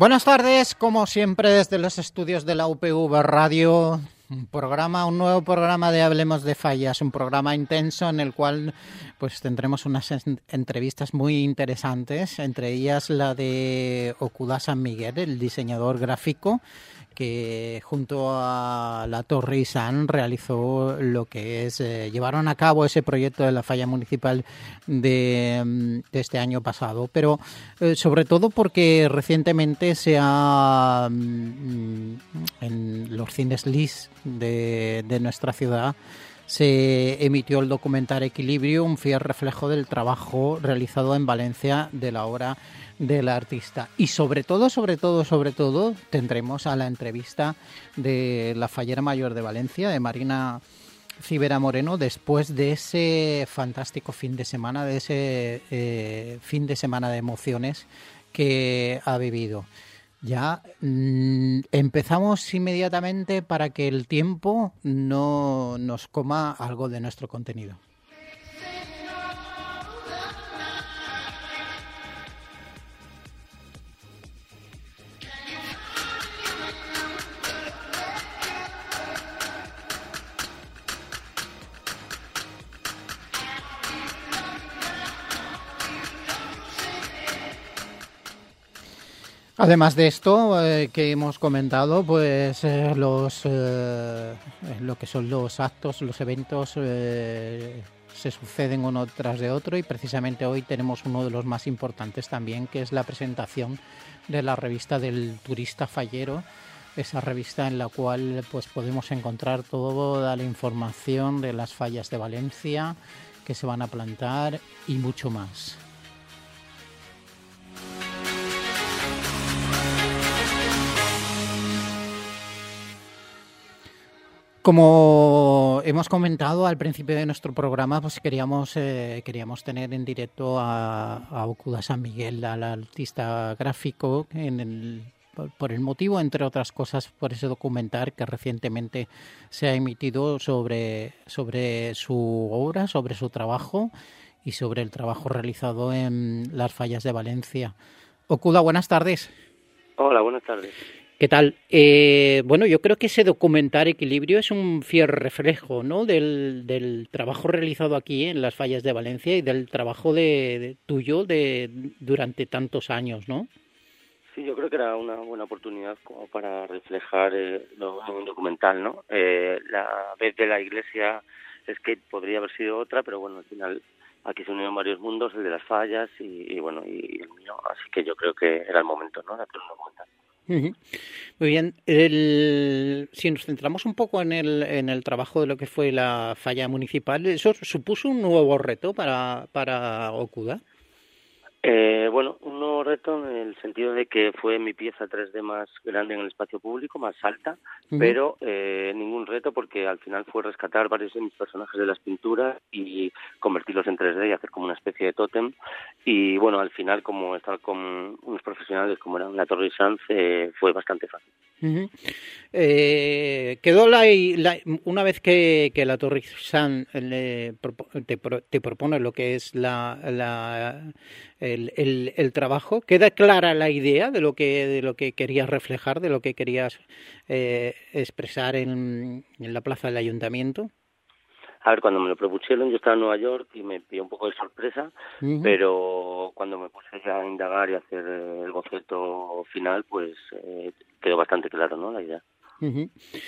Buenas tardes, como siempre desde los estudios de la UPV Radio, un nuevo programa de Hablemos de Fallas, un programa intenso en el cual pues tendremos unas entrevistas muy interesantes, entre ellas la de Okuda San Miguel, el diseñador gráfico que junto a la Torre Isan realizó lo que es, llevaron a cabo ese proyecto de la falla municipal de este año pasado, pero sobre todo porque recientemente se ha, en los cines LIS de nuestra ciudad, se emitió el documental Equilibrio, un fiel reflejo del trabajo realizado en Valencia de la obra del artista. Y sobre todo, tendremos a la entrevista de la fallera mayor de Valencia, de Marina Civera Moreno, después de ese fantástico fin de semana, de ese fin de semana de emociones que ha vivido. Ya empezamos inmediatamente para que el tiempo no nos coma algo de nuestro contenido. Además de esto que hemos comentado, pues lo que son los actos, los eventos se suceden uno tras de otro, y precisamente hoy tenemos uno de los más importantes también, que es la presentación de la revista del turista fallero, esa revista en la cual pues podemos encontrar toda la información de las fallas de Valencia que se van a plantar y mucho más. Como hemos comentado al principio de nuestro programa, pues queríamos tener en directo a Okuda San Miguel, al artista gráfico, por el motivo, entre otras cosas, por ese documental que recientemente se ha emitido sobre su obra, sobre su trabajo y sobre el trabajo realizado en las fallas de Valencia. Okuda, buenas tardes. Hola, buenas tardes. ¿Qué tal? Bueno, yo creo que ese documental Equilibrio es un fiel reflejo, ¿no?, del trabajo realizado aquí en las fallas de Valencia y del trabajo tuyo durante tantos años, ¿no? Sí, yo creo que era una buena oportunidad como para reflejar un documental, ¿no? La vez de la iglesia Skate podría haber sido otra, pero bueno, al final aquí se unieron varios mundos, el de las fallas y el mío, así que yo creo que era el momento, ¿no?, de hacer un documental. Uh-huh. Muy bien. Si nos centramos un poco en el trabajo de lo que fue la falla municipal, ¿eso supuso un nuevo reto para Okuda? Bueno, un nuevo reto en el sentido de que fue mi pieza 3D más grande en el espacio público, más alta, pero ningún reto porque al final fue rescatar varios de mis personajes de las pinturas y convertirlos en 3D y hacer como una especie de tótem. Y bueno, al final, como estar con unos profesionales como eran la Torre Isan, fue bastante fácil. Uh-huh. Quedó una vez que la Torre Isan te propone lo que es el trabajo, ¿queda clara la idea de lo que querías reflejar, de lo que querías expresar en la plaza del ayuntamiento? A ver, cuando me lo propusieron, yo estaba en Nueva York y me pilló un poco de sorpresa, pero cuando me puse ya a indagar y a hacer el boceto final, pues quedó bastante claro, ¿no?, la idea. Uh-huh.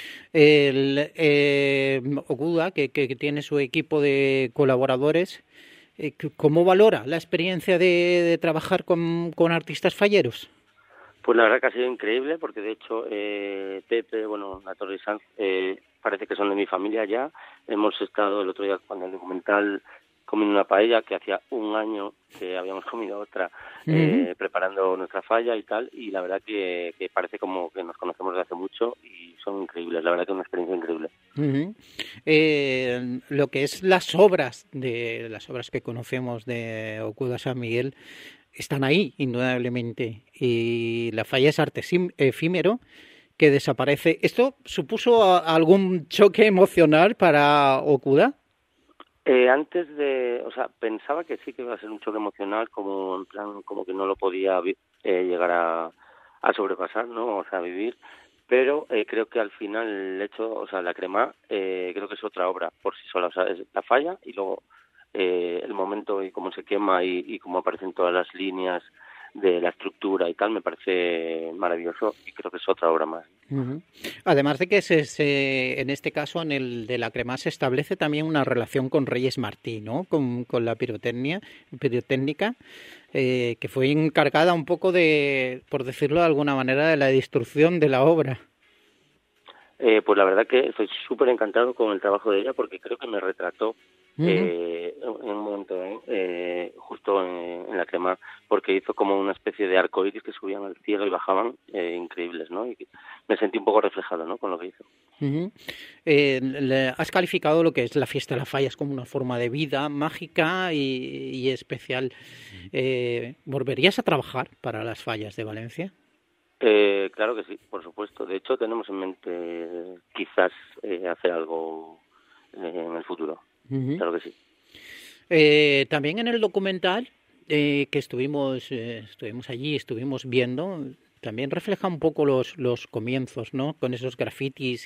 Okuda, que tiene su equipo de colaboradores, ¿cómo valora la experiencia de trabajar con artistas falleros? Pues la verdad que ha sido increíble, porque de hecho Pepe, bueno, la Torre Isan, parece que son de mi familia ya. Hemos estado el otro día cuando el documental comiendo una paella, que hacía un año que habíamos comido otra, preparando nuestra falla y tal, y la verdad que parece como que nos conocemos desde hace mucho y son increíbles, la verdad que es una experiencia increíble. Lo que es las obras que conocemos de Okuda San Miguel están ahí, indudablemente, y la falla es arte efímero que desaparece. ¿Esto supuso algún choque emocional para Okuda? Pensaba que sí que iba a ser un choque emocional, como en plan, como que no lo podía llegar a a sobrepasar, ¿no? O sea, a vivir. Pero creo que al final el hecho, o sea, la crema, creo que es otra obra por sí sola. O sea, es la falla y luego el momento y cómo se quema y cómo aparecen todas las líneas de la estructura y tal, me parece maravilloso y creo que es otra obra más. Uh-huh. Además de que en este caso, en el de la crema, se establece también una relación con Reyes Martí, ¿no? Con la pirotécnica, que fue encargada un poco de, por decirlo de alguna manera, de la destrucción de la obra. Pues la verdad que estoy súper encantado con el trabajo de ella porque creo que me retrató en un momento, justo en la crema, porque hizo como una especie de arco iris que subían al cielo y bajaban, increíbles, ¿no? Y me sentí un poco reflejado, ¿no? Con lo que hizo. Uh-huh. Has calificado lo que es la fiesta de las fallas como una forma de vida mágica y especial. ¿Volverías a trabajar para las fallas de Valencia? Claro que sí, por supuesto. De hecho, tenemos en mente quizás hacer algo en el futuro. Uh-huh. Claro que sí. También en el documental que estuvimos allí, estuvimos viendo, también refleja un poco los comienzos, ¿no? Con esos grafitis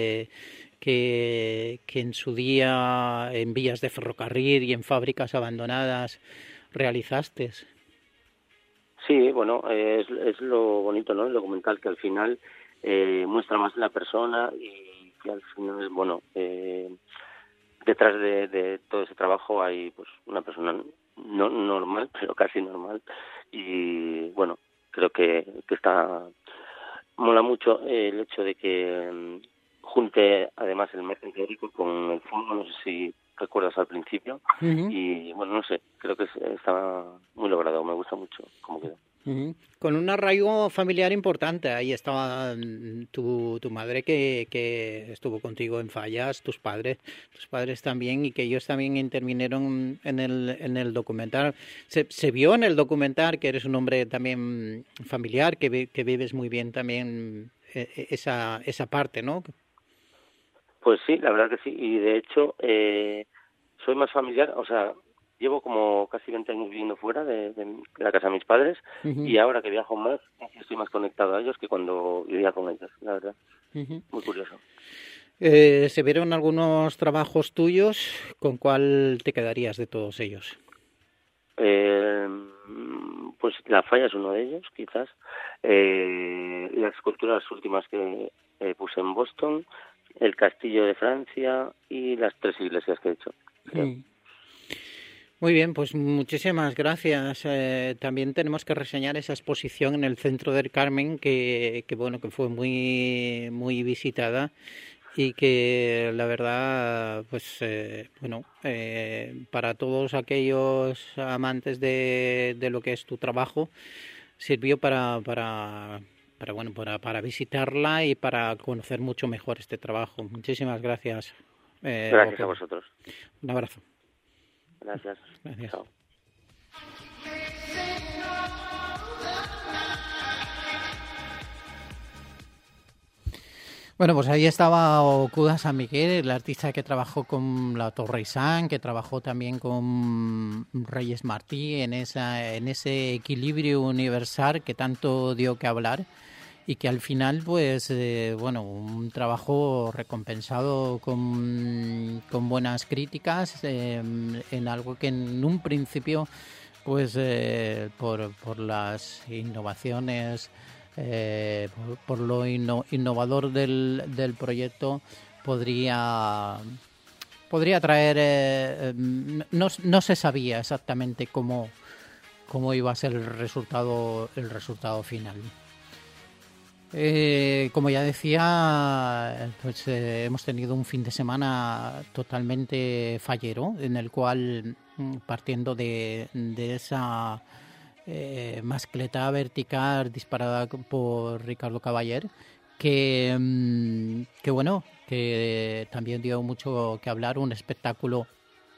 que en su día en vías de ferrocarril y en fábricas abandonadas realizaste. Sí, bueno, es lo bonito, ¿no? El documental que al final muestra más la persona y que al final, bueno, detrás de todo ese trabajo hay pues una persona no normal, pero casi normal. Y bueno, creo que mola mucho el hecho de que junte además el método teórico con el fútbol, no sé si recuerdas al principio, uh-huh. Y bueno, no sé, creo que está muy logrado, me gusta mucho cómo quedó. Uh-huh. Con un arraigo familiar importante, ahí estaba tu madre que estuvo contigo en fallas, tus padres también, y que ellos también intervinieron en el documental. Se vio en el documental que eres un hombre también familiar, que vives muy bien también esa parte, ¿no? Pues sí, la verdad que sí, y de hecho soy más familiar, o sea, llevo como casi 20 años viviendo fuera de la casa de mis padres, uh-huh. Y ahora que viajo más, estoy más conectado a ellos que cuando vivía con ellos, la verdad. Uh-huh. Muy curioso. Se vieron algunos trabajos tuyos, ¿con cuál te quedarías de todos ellos? Pues la falla es uno de ellos, quizás. Las esculturas últimas que puse en Boston, el castillo de Francia y las 3 iglesias que he hecho. Sí. Muy bien, pues muchísimas gracias. También tenemos que reseñar esa exposición en el Centro del Carmen que fue muy muy visitada y que la verdad pues para todos aquellos amantes de lo que es tu trabajo sirvió para visitarla y para conocer mucho mejor este trabajo. Muchísimas gracias. Gracias a vosotros. Un abrazo. Gracias. Chao. Bueno, pues ahí estaba Okuda San Miguel, el artista que trabajó con la Torre Isán, que trabajó también con Reyes Martí en ese equilibrio universal que tanto dio que hablar y que al final, pues, un trabajo recompensado con buenas críticas en algo que en un principio, pues, por las innovaciones, por lo innovador del proyecto, podría traer, no se sabía exactamente cómo iba a ser el resultado final. Como ya decía, pues hemos tenido un fin de semana totalmente fallero, en el cual, partiendo de esa mascleta vertical disparada por Ricardo Caballer, que también dio mucho que hablar, un espectáculo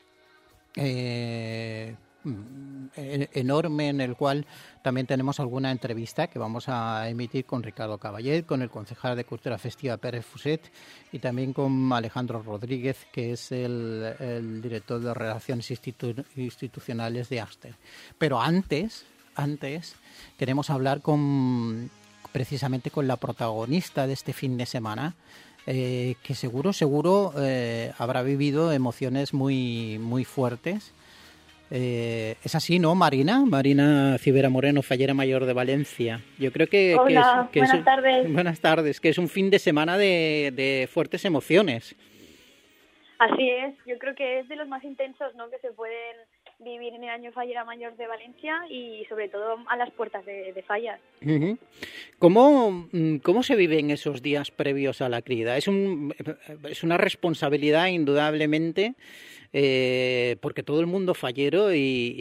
enorme, en el cual también tenemos alguna entrevista que vamos a emitir con Ricardo Caballer, con el concejal de Cultura Festiva Pérez Fuset y también con Alejandro Rodríguez, que es el director de Relaciones Institucionales de Axter. Pero antes queremos hablar con precisamente con la protagonista de este fin de semana, que seguro habrá vivido emociones muy, muy fuertes. Es así, ¿no, Marina? Marina Civera Moreno, fallera mayor de Valencia. Yo creo Hola, buenas tardes. Buenas tardes, que es un fin de semana de fuertes emociones. Así es, yo creo que es de los más intensos, ¿no?, que se pueden vivir en el año fallera mayor de Valencia y sobre todo a las puertas de Fallas. Uh-huh. ¿Cómo se viven esos días previos a la crida? Es una responsabilidad indudablemente, porque todo el mundo fallero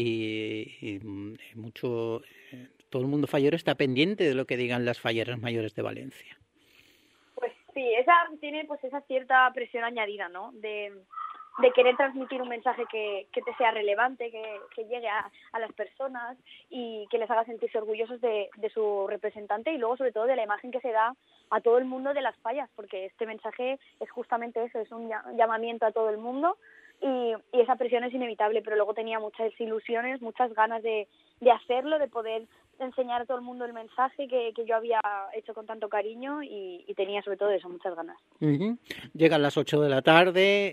y mucho, todo el mundo fallero está pendiente de lo que digan las falleras mayores de Valencia. Pues sí, tiene pues esa cierta presión añadida, ¿no?, de querer transmitir un mensaje que te sea relevante, que llegue a las personas y que les haga sentirse orgullosos de su representante, y luego sobre todo de la imagen que se da a todo el mundo de las fallas, porque este mensaje es justamente eso, es un llamamiento a todo el mundo, y esa presión es inevitable, pero luego tenía muchas ilusiones, muchas ganas de hacerlo, de poder enseñar a todo el mundo el mensaje que yo había hecho con tanto cariño, y tenía sobre todo eso, muchas ganas. Uh-huh. Llegan las 8 de la tarde,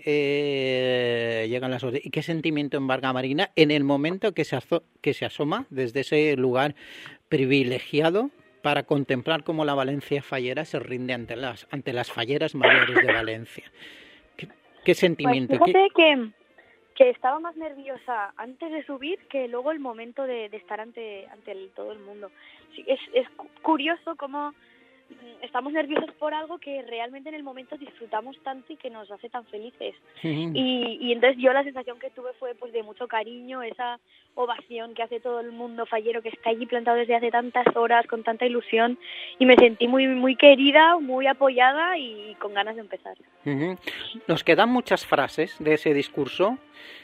llegan las 8. ¿Y qué sentimiento embarga Marina en el momento que se asoma desde ese lugar privilegiado para contemplar cómo la Valencia fallera se rinde ante las falleras mayores de Valencia? ¿Qué sentimiento? Pues fíjate que estaba más nerviosa antes de subir que luego el momento de estar ante todo el mundo. Sí, es curioso cómo estamos nerviosos por algo que realmente en el momento disfrutamos tanto y que nos hace tan felices. Uh-huh. Y entonces yo la sensación que tuve fue pues de mucho cariño, esa ovación que hace todo el mundo fallero, que está allí plantado desde hace tantas horas, con tanta ilusión, y me sentí muy, muy querida, muy apoyada y con ganas de empezar. Uh-huh. Nos quedan muchas frases de ese discurso,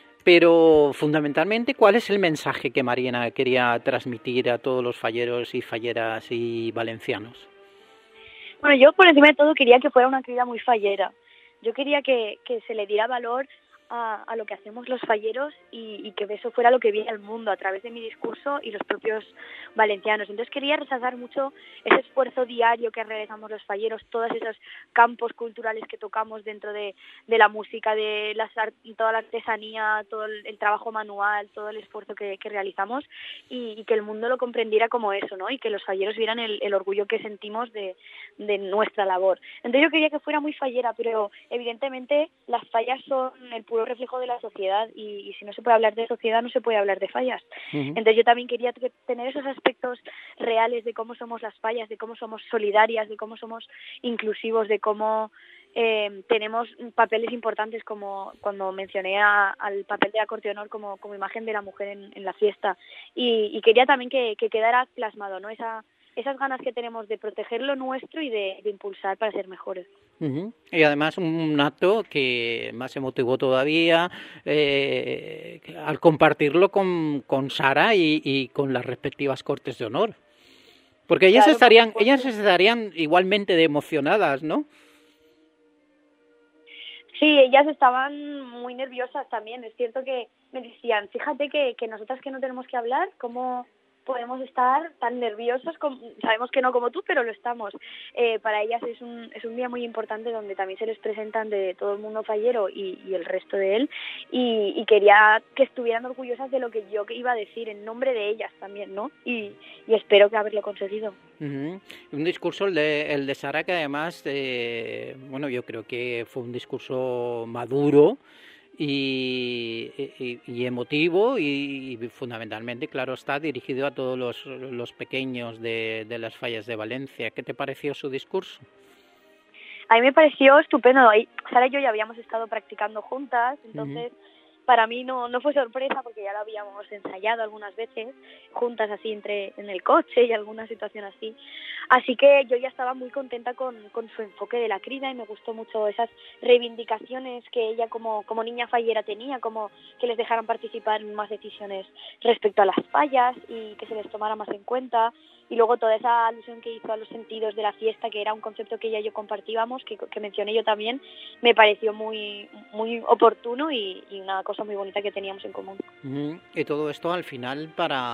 pero fundamentalmente, ¿cuál es el mensaje que Marina quería transmitir a todos los falleros y falleras y valencianos? Bueno, yo por encima de todo quería que fuera una crida muy fallera. Yo quería que se le diera valor a lo que hacemos los falleros y que eso fuera lo que viera el mundo a través de mi discurso y los propios valencianos. Entonces quería resaltar mucho ese esfuerzo diario que realizamos los falleros, todos esos campos culturales que tocamos dentro de la música, de toda la artesanía, todo el trabajo manual, todo el esfuerzo que realizamos, y que el mundo lo comprendiera como eso, ¿no? Y que los falleros vieran el orgullo que sentimos de nuestra labor. Entonces yo quería que fuera muy fallera, pero evidentemente las fallas son el puro reflejo de la sociedad, y si no se puede hablar de sociedad no se puede hablar de fallas. Uh-huh. Entonces yo también quería tener esos aspectos reales de cómo somos las fallas, de cómo somos solidarias, de cómo somos inclusivos, de cómo tenemos papeles importantes, como cuando mencioné al papel de acordeonor como imagen de la mujer en la fiesta, y quería también que quedara plasmado, ¿no?, esas ganas que tenemos de proteger lo nuestro y de impulsar para ser mejores. Uh-huh. Y además un acto que más emotivo todavía al compartirlo con Sara y con las respectivas cortes de honor, porque ellas estarían igualmente de emocionadas, ¿no? Sí, ellas estaban muy nerviosas también. Es cierto que me decían, fíjate que nosotras que no tenemos que hablar, ¿cómo podemos estar tan nerviosos? Sabemos que no como tú, pero lo estamos. Para ellas es un día muy importante, donde también se les presentan de todo el mundo fallero y el resto de él, y quería que estuvieran orgullosas de lo que yo iba a decir en nombre de ellas también, ¿no? Y espero que haberlo conseguido. Uh-huh. Un discurso, el de Sara, que además, yo creo que fue un discurso maduro y emotivo, y fundamentalmente, claro está, dirigido a todos los pequeños de las fallas de Valencia. ¿Qué te pareció su discurso? A mí me pareció estupendo. Sara y yo ya habíamos estado practicando juntas, entonces para mí no fue sorpresa, porque ya lo habíamos ensayado algunas veces juntas, así en el coche y alguna situación así. Así que yo ya estaba muy contenta con su enfoque de la crida, y me gustó mucho esas reivindicaciones que ella como niña fallera tenía, como que les dejaran participar en más decisiones respecto a las fallas y que se les tomara más en cuenta. Y luego toda esa alusión que hizo a los sentidos de la fiesta, que era un concepto que ella y yo compartíamos, que mencioné yo también, me pareció muy, muy oportuno y una cosa muy bonita que teníamos en común. Y todo esto al final para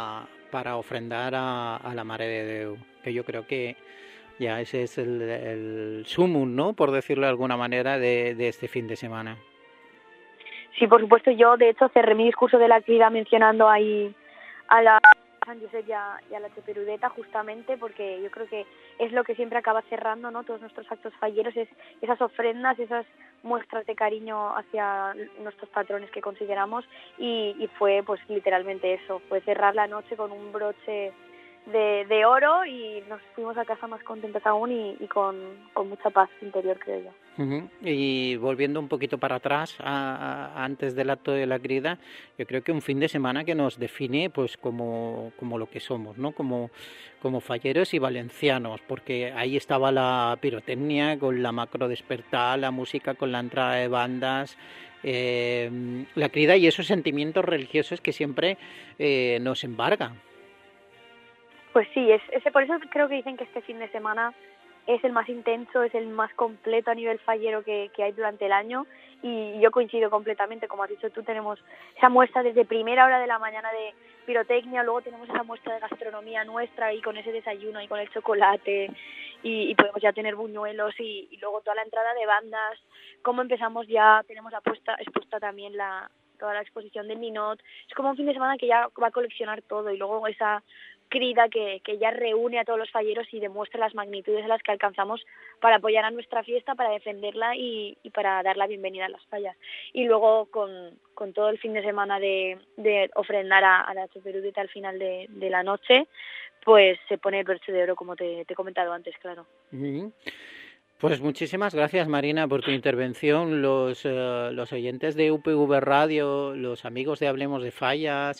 para ofrendar a la Mare de Déu, que yo creo que ya ese es el sumum, ¿no?, por decirlo de alguna manera, de este fin de semana. Sí, por supuesto, yo de hecho cerré mi discurso de la crida mencionando ahí a la San Josep y a la Cheperudeta, justamente porque yo creo que es lo que siempre acaba cerrando, ¿no?, todos nuestros actos falleros, es esas ofrendas, esas muestras de cariño hacia nuestros patrones que consideramos, y fue pues literalmente eso, fue cerrar la noche con un broche de oro, y nos fuimos a casa más contentas aún y con mucha paz interior, creo yo. Uh-huh. Y volviendo un poquito para atrás, antes del acto de la crida, yo creo que un fin de semana que nos define pues como lo que somos, ¿no?, como falleros y valencianos, porque ahí estaba la pirotecnia con la macro despertar, la música con la entrada de bandas, la crida y esos sentimientos religiosos que siempre nos embargan. Pues sí, por eso creo que dicen que este fin de semana es el más intenso, es el más completo a nivel fallero que hay durante el año, y yo coincido completamente. Como has dicho tú, tenemos esa muestra desde primera hora de la mañana de pirotecnia, luego tenemos esa muestra de gastronomía nuestra y con ese desayuno y con el chocolate, y podemos ya tener buñuelos y luego toda la entrada de bandas. Como empezamos ya tenemos expuesta también toda la exposición del Ninot. Es como un fin de semana que ya va a coleccionar todo, y luego esa crida que ya reúne a todos los falleros y demuestra las magnitudes a las que alcanzamos para apoyar a nuestra fiesta, para defenderla y para dar la bienvenida a las fallas. Y luego con todo el fin de semana de ofrendar a la Cheperudeta al final de la noche, pues se pone el broche de oro, como te he comentado antes, claro. Uh-huh. Pues muchísimas gracias, Marina, por tu intervención. Los oyentes de UPV Radio, los amigos de Hablemos de Fallas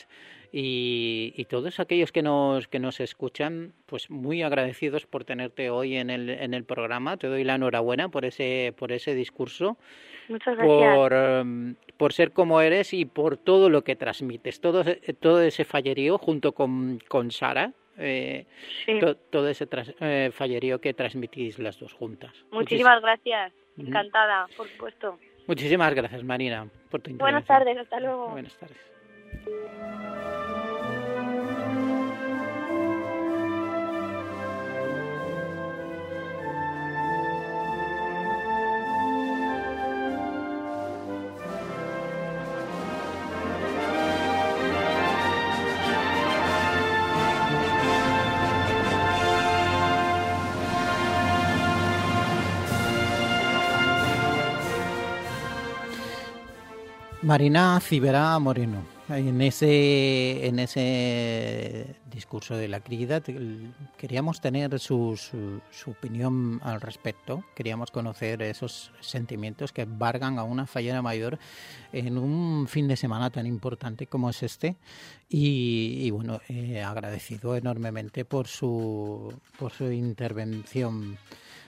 y todos aquellos que nos escuchan, pues muy agradecidos por tenerte hoy en el programa. Te doy la enhorabuena por ese discurso. Muchas gracias. Por ser como eres y por todo lo que transmites, todo ese fallerío junto con Sara. Sí. Todo ese fallerío que transmitís las dos juntas. Muchísimas gracias, encantada, por supuesto. Muchísimas gracias, Marina, por tu intervención. Buenas tardes, hasta luego. Buenas tardes. Marina Cibera Moreno, en ese discurso de la crida queríamos tener su opinión al respecto, queríamos conocer esos sentimientos que embargan a una fallera mayor en un fin de semana tan importante como es este, y bueno, agradecido enormemente por su intervención.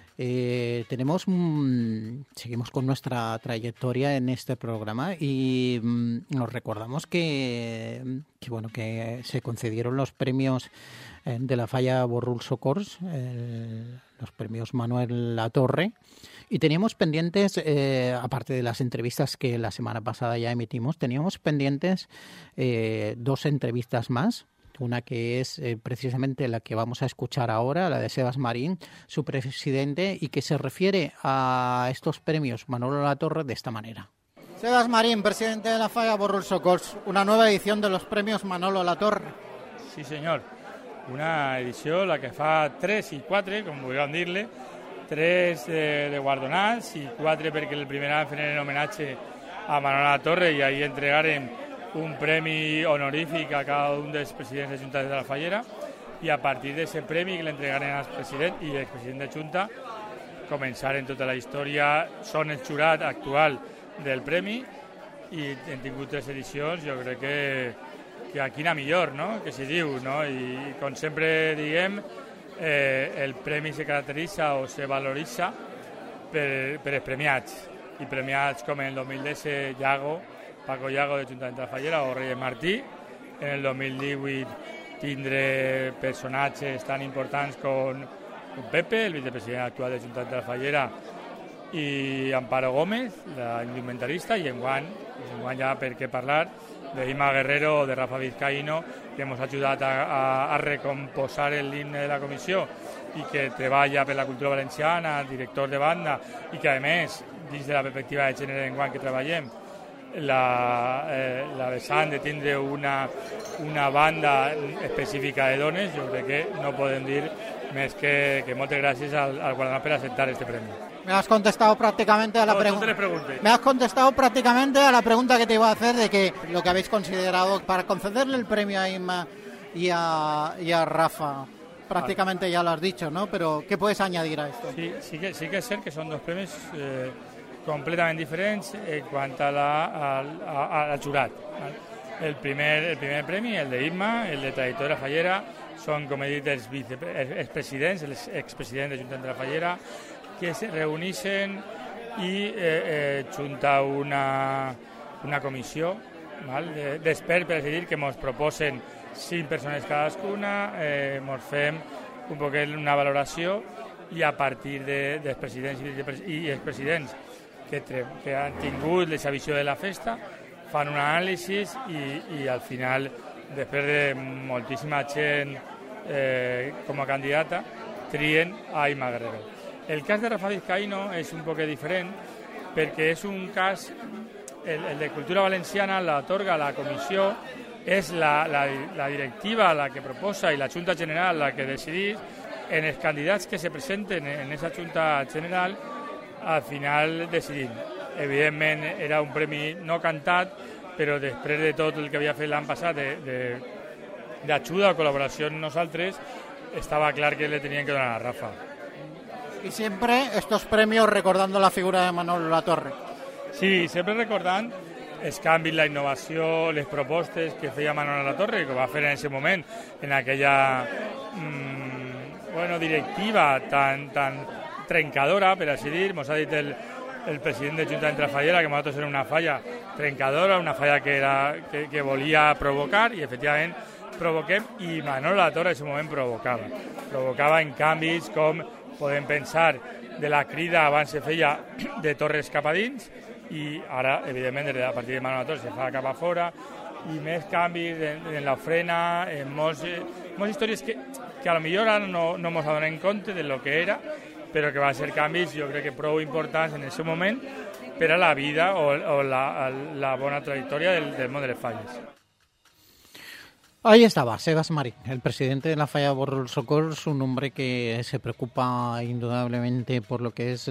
Seguimos con nuestra trayectoria en este programa y nos recordamos que se concedieron los premios de la Falla Borrul Socors, los premios Manuel Latorre, y teníamos pendientes, aparte de las entrevistas que la semana pasada ya emitimos, teníamos pendientes 2 entrevistas más. Una que es precisamente la que vamos a escuchar ahora, la de Sebas Marín, su presidente, y que se refiere a estos premios Manolo Latorre de esta manera. Sebas Marín, presidente de la Falla Borrul Socors, una nueva edición de los premios Manolo Latorre. Sí, senyor. Una edició, la que fa 3 i 4, com vulguem dir-li, 3 de guardonats i 4 perquè el primer any fent en homenatge a Manolo Latorre i ahir entregarem un premi honorífic a cada un dels presidents de Junta de la Fallera, i a partir d'aquest premi que l'entregaren al president i l'expresident de Junta començaren tota la història. Són el jurat actual del premi i hem tingut 3 edicions. Jo crec que aquí anar millor, no?, que s'hi diu, no? I com sempre diguem, el premi se caracteritza o se valoritza per els premiats, i premiats com en el 2010 Paco Llago de Junta de la Fallera o Reyes Martí. En el 2018 tindré personatges tan importants com Pepe, el vicepresident actual de Junta de la Fallera, i Amparo Gómez, la indumentarista, i enguany ja per què parlar d'Imma Guerrero o de Rafa Vizcaíno, que ens ha ajudat a recomposar l'himne de la comissió i que treballa per la cultura valenciana, director de banda, i que, a més, dins de la perspectiva de gènere enguany que treballem, la vessant de tindre una banda específica de dones, jo crec que no podem dir més que moltes gràcies al Guardonat per acceptar este premi. Me has contestado prácticamente a la pregunta. Me has contestado prácticamente a la pregunta que te iba a hacer de que lo que habéis considerado para concederle el premio a Imma y a Rafa. Prácticamente ya lo has dicho, ¿no? Pero ¿qué puedes añadir a esto? Sí que és cert que són dos premis completament diferents en quant al jurat. El primer premi, el d'Imma, el de Trajectòria Fallera, són, com he dit, els expresidents, els expresidents de Junta de la Fallera, que se reuneixen i junta una comissió d'experts, per dir, que ens proposen 5 persones cadascuna, ens fem un poquet una valoració i a partir dels presidents i expresidents que han tingut la visió de la festa, fan un anàlisi i al final, després de moltíssima gent com a candidata, trien a Imma Guerrero. El cas de Rafa Vizcaíno és un poc diferent perquè és un cas, el de Cultura Valenciana l'atorga la comissió, és la directiva la que proposa i la Junta General la que decidís en els candidats que se presenten en aquesta Junta General. Al final decidim. Evidentment era un premi no cantat, però després de tot el que havia fet l'any passat d'ajuda o col·laboració amb nosaltres, estava clar que le tenien que donar a Rafa. Y siempre estos premios recordando la figura de Manolo Latorre. Sí, sempre recordant els canvis, la innovació, les propostes que feia Manolo Latorre, que va fer en aquest moment, en aquella directiva tan trencadora, per així dir. Ens ha dit el president de Junta de la Fallera que nosaltres era una falla trencadora, una falla que volia provocar, i efectivament provoquem, i Manolo Latorre en aquest moment provocava en canvis com podem pensar de la crida abans se feia de Torres cap a dins i ara, evidentment, a partir de Manolo Latorre se fa cap a fora, i més canvis en l'ofrena, en moltes històries que a lo millor ara no ens adonem compte de lo que era, però que van ser canvis, jo crec que prou importants en aquest moment per a la vida o la bona trajectòria del món de les falles. Ahí estaba Sebas Marín, el presidente de la Falla Borrul Socors, un hombre que se preocupa indudablemente por lo que es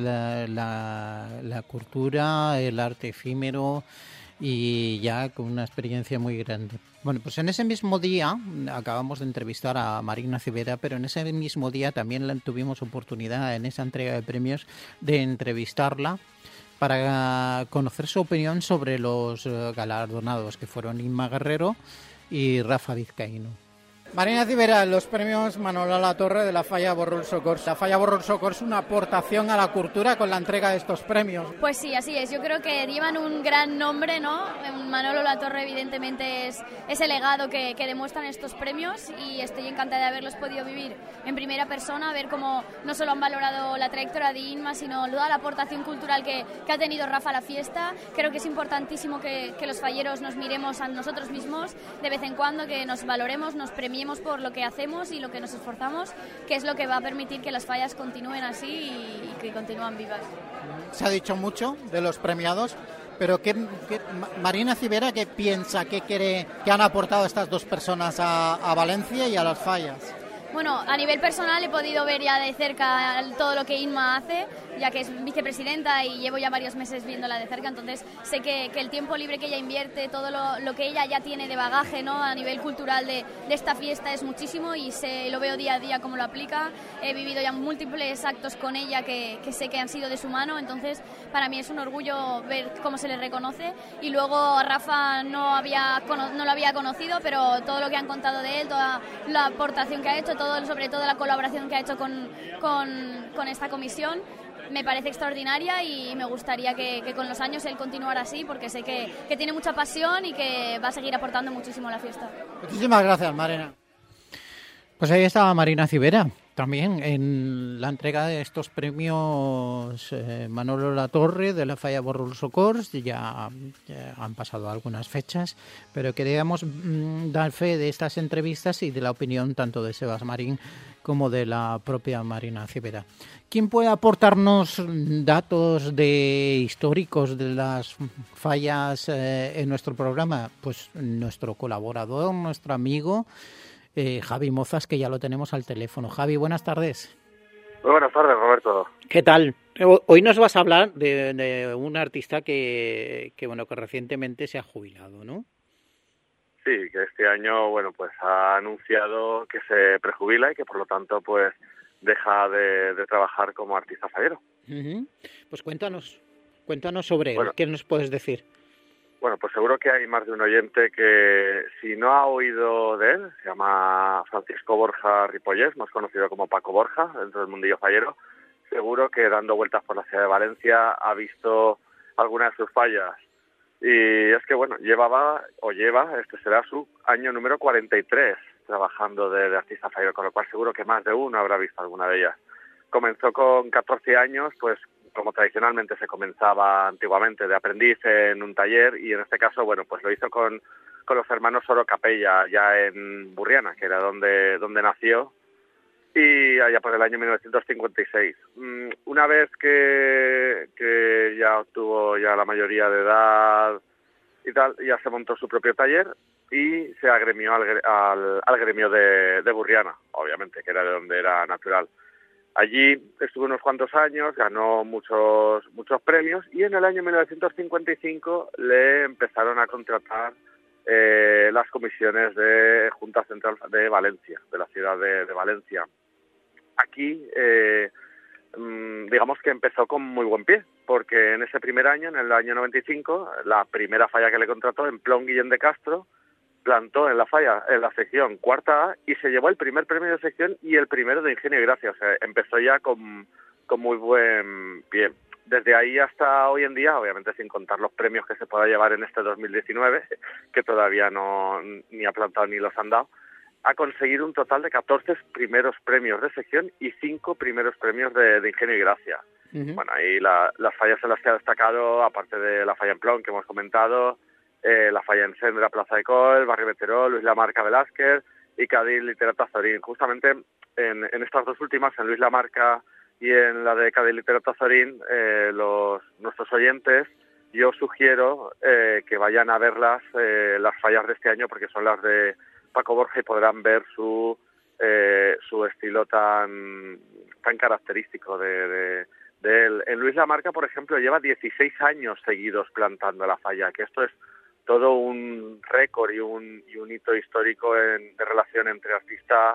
la cultura, el arte efímero, y ya con una experiencia muy grande. Bueno, pues en ese mismo día acabamos de entrevistar a Marina Civera, pero en ese mismo día también tuvimos oportunidad en esa entrega de premios de entrevistarla para conocer su opinión sobre los galardonados, que fueron Imma Guerrero y Rafa Vizcaíno. Marina Civera, los premios Manolo Latorre de la Falla Borrul Socors. La Falla Borrul Socors, una aportación a la cultura con la entrega de estos premios. Pues sí, así es. Yo creo que llevan un gran nombre, ¿no? Manolo Latorre, evidentemente, es ese legado que demuestran estos premios, y estoy encantada de haberlos podido vivir en primera persona, ver cómo no solo han valorado la trayectoria de Imma, sino toda la aportación cultural que ha tenido Rafa a la fiesta. Creo que es importantísimo que los falleros nos miremos a nosotros mismos de vez en cuando, que nos valoremos, nos premiemos por lo que hacemos y lo que nos esforzamos, que es lo que va a permitir que las fallas continúen así y que continúen vivas. Se ha dicho mucho de los premiados, pero Marina Civera, ¿qué piensa, qué cree que han aportado estas dos personas a Valencia y a las fallas? Bueno, a nivel personal he podido ver ya de cerca todo lo que Imma hace, ya que es vicepresidenta y llevo ya varios meses viéndola de cerca, entonces sé que el tiempo libre que ella invierte, todo lo que ella ya tiene de bagaje, ¿no?, a nivel cultural de esta fiesta es muchísimo, y lo veo día a día cómo lo aplica. He vivido ya múltiples actos con ella que sé que han sido de su mano, entonces para mí es un orgullo ver cómo se le reconoce. Y luego a Rafa no lo había conocido, pero todo lo que han contado de él, toda la aportación que ha hecho, sobre todo la colaboración que ha hecho con esta comisión, me parece extraordinaria, y me gustaría que con los años él continuara así, porque sé que tiene mucha pasión y que va a seguir aportando muchísimo a la fiesta. Muchísimas gracias, Marina. Pues ahí estaba Marina Civera, también en la entrega de estos premios Manolo Latorre de la Falla Borrul Socors, ya han pasado algunas fechas, pero queríamos dar fe de estas entrevistas y de la opinión tanto de Sebas Marín como de la propia Marina Civera. ¿Quién puede aportarnos datos históricos de las fallas en nuestro programa? Pues nuestro colaborador, nuestro amigo Javi Mozas, que ya lo tenemos al teléfono. Javi, buenas tardes. Muy buenas tardes, Roberto. ¿Qué tal? Hoy nos vas a hablar de un artista que recientemente se ha jubilado, ¿no? Sí, que este año, pues ha anunciado que se prejubila y que por lo tanto, pues deja de trabajar como artista fallero. Uh-huh. Pues cuéntanos sobre él. ¿Qué nos puedes decir? Bueno, pues seguro que hay más de un oyente que, si no ha oído de él, se llama Francisco Borja Ripollés, más conocido como Paco Borja, dentro del mundillo fallero. Seguro que dando vueltas por la ciudad de Valencia ha visto algunas de sus fallas. Y es que, lleva, este será su año número 43 trabajando de artista fallero, con lo cual seguro que más de uno habrá visto alguna de ellas. Comenzó con 14 años, pues como tradicionalmente se comenzaba antiguamente, de aprendiz en un taller, y en este caso, pues lo hizo con los hermanos Oro Capella, ya en Burriana, que era donde nació, y allá por el año 1956. Una vez que ya obtuvo ya la mayoría de edad y tal, ya se montó su propio taller y se agremió al gremio de Burriana, obviamente, que era de donde era natural. Allí estuvo unos cuantos años, ganó muchos premios, y en el año 1955 le empezaron a contratar las comisiones de Junta Central de Valencia, de la ciudad de Valencia. Aquí, digamos que empezó con muy buen pie, porque en ese primer año, en el año 95, la primera falla que le contrató, en Plon Guillén de Castro, plantó en la falla, en la sección cuarta A, y se llevó el primer premio de sección y el primero de Ingenio y Gracia. O sea, empezó ya con muy buen pie. Desde ahí hasta hoy en día, obviamente sin contar los premios que se pueda llevar en este 2019, que todavía no ni ha plantado ni los han dado, ha conseguido un total de 14 primeros premios de sección y 5 primeros premios de Ingenio y Gracia. Uh-huh. Bueno, ahí las fallas en las que ha destacado, aparte de la falla en Plon que hemos comentado, la falla en Sen de la Plaza de Col, Barrio Veteró, Luis Lamarca Velázquez y Cádiz Literata Zorín. Justamente en estas dos últimas, en Luis Lamarca y en la de Cádiz Literata Zorín, nuestros oyentes, yo sugiero que vayan a verlas, las fallas de este año, porque son las de Paco Borja, y podrán ver su estilo tan característico de él. En Luis Lamarca, por ejemplo, lleva 16 años seguidos plantando la falla, que esto es todo un récord y un hito histórico de relación entre artista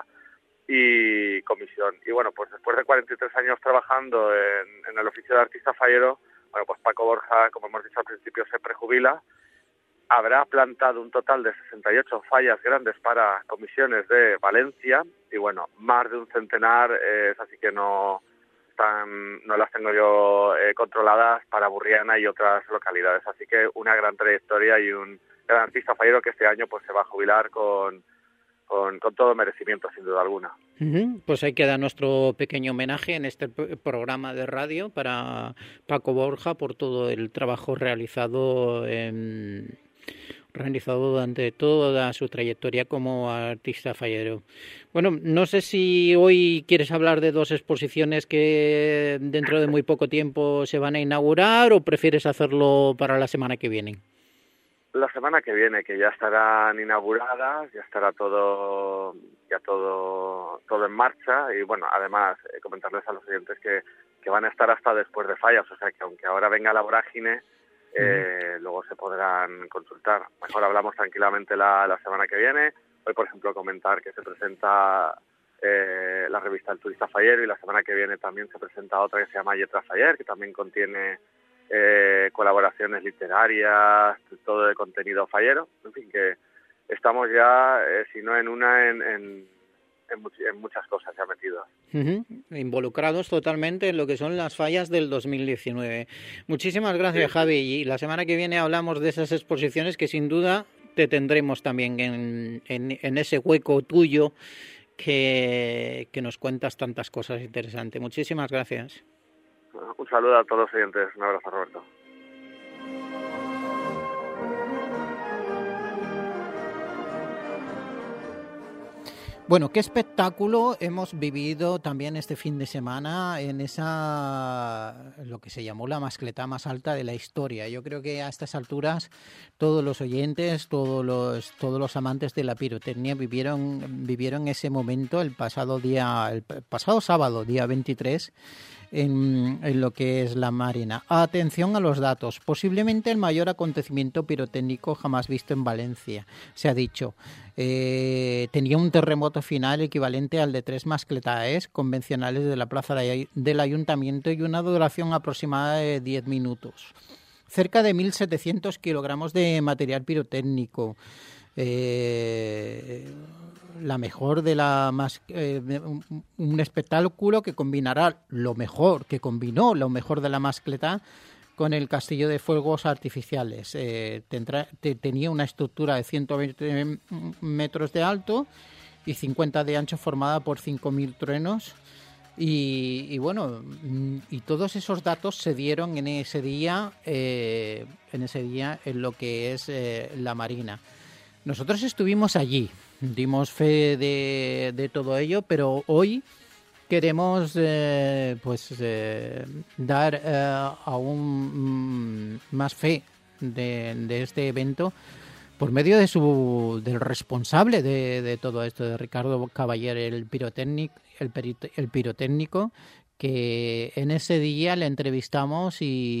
y comisión. Y pues después de 43 años trabajando en el oficio de artista fallero, pues Paco Borja, como hemos dicho al principio, se prejubila. Habrá plantado un total de 68 fallas grandes para comisiones de Valencia, y más de un centenar, así que no las tengo yo controladas, para Burriana y otras localidades. Así que una gran trayectoria y un gran artista fallero que este año pues se va a jubilar con todo merecimiento, sin duda alguna. Uh-huh. Pues hay que dar nuestro pequeño homenaje en este programa de radio para Paco Borja por todo el trabajo realizado durante toda su trayectoria como artista fallero. Bueno, no sé si hoy quieres hablar de dos exposiciones que dentro de muy poco tiempo se van a inaugurar, o prefieres hacerlo para la semana que viene. La semana que viene, que ya estarán inauguradas, ya estará todo en marcha, y además comentarles a los oyentes que van a estar hasta después de fallas, o sea que aunque ahora venga la vorágine, luego se podrán consultar. Mejor hablamos tranquilamente la semana que viene. Hoy, por ejemplo, comentar que se presenta la revista El Turista Fallero, y la semana que viene también se presenta otra que se llama Lletra Faller, que también contiene colaboraciones literarias, todo de contenido fallero. En fin, que estamos ya, si no en una, en muchas cosas ya metidos. Uh-huh. Involucrados totalmente en lo que son las fallas del 2019. Muchísimas gracias, sí. Javi, y la semana que viene hablamos de esas exposiciones que sin duda te tendremos también en ese hueco tuyo que nos cuentas tantas cosas interesantes. Muchísimas gracias. Un saludo a todos los oyentes. Un abrazo, Roberto. Bueno, qué espectáculo hemos vivido también este fin de semana en lo que se llamó la mascletá más alta de la historia. Yo creo que a estas alturas todos los oyentes, todos los amantes de la pirotecnia vivieron ese momento el pasado sábado, día 23, en lo que es la Marina. Atención a los datos. Posiblemente el mayor acontecimiento pirotécnico jamás visto en Valencia, se ha dicho. Tenía un terremoto final equivalente al de 3 mascletaes convencionales de la plaza del ayuntamiento y una duración aproximada de 10 minutos. Cerca de 1.700 kilogramos de material pirotécnico. La mejor de un espectáculo que combinó lo mejor de la mascletá con el castillo de fuegos artificiales. Tenía una estructura de 120 metros de alto y 50 de ancho, formada por 5.000 truenos. Y bueno, y todos esos datos se dieron en ese día en lo que es la Marina. Nosotros estuvimos allí, dimos fe de todo ello, pero hoy queremos dar aún más fe de este evento por medio del responsable de todo esto, de Ricardo Caballer, el pirotécnico, que en ese día le entrevistamos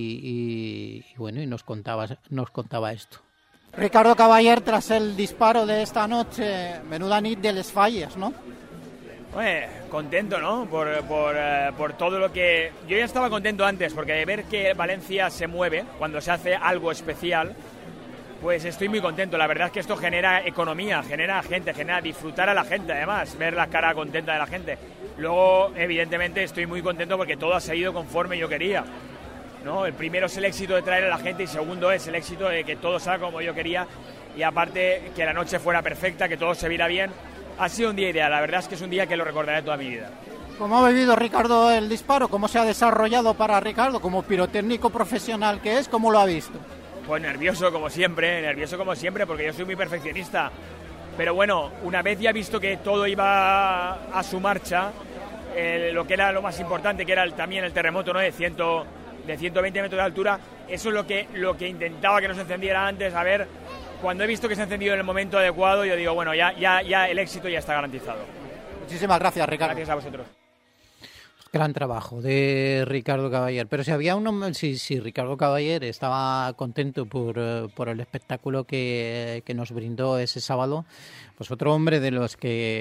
y nos contaba esto. Ricardo Caballer, tras el disparo de esta noche, menuda nit de les falles, ¿no? Contento, ¿no? Por todo lo que... Yo ya estaba contento antes, porque ver que Valencia se mueve cuando se hace algo especial, pues estoy muy contento. La verdad es que esto genera economía, genera gente, genera disfrutar a la gente, además, ver la cara contenta de la gente. Luego, evidentemente, estoy muy contento porque todo ha salido conforme yo quería, ¿no? El primero es el éxito de traer a la gente y segundo es el éxito de que todo salga como yo quería y aparte que la noche fuera perfecta, que todo se viera bien. Ha sido un día ideal, la verdad es que es un día que lo recordaré toda mi vida. ¿Cómo ha vivido Ricardo el disparo? ¿Cómo se ha desarrollado para Ricardo como pirotécnico profesional que es? ¿Cómo lo ha visto? Pues nervioso como siempre, porque yo soy muy perfeccionista. Pero bueno, una vez ya visto que todo iba a su marcha, lo que era lo más importante, que era también el terremoto, ¿no? de 120 metros de altura, eso es lo que intentaba que no se encendiera antes. A ver, cuando he visto que se ha encendido en el momento adecuado, yo digo, bueno, ya el éxito ya está garantizado. Muchísimas gracias, Ricardo. Gracias a vosotros. Gran trabajo de Ricardo Caballer. Pero si había si Ricardo Caballer estaba contento por el espectáculo que nos brindó ese sábado, pues otro hombre de los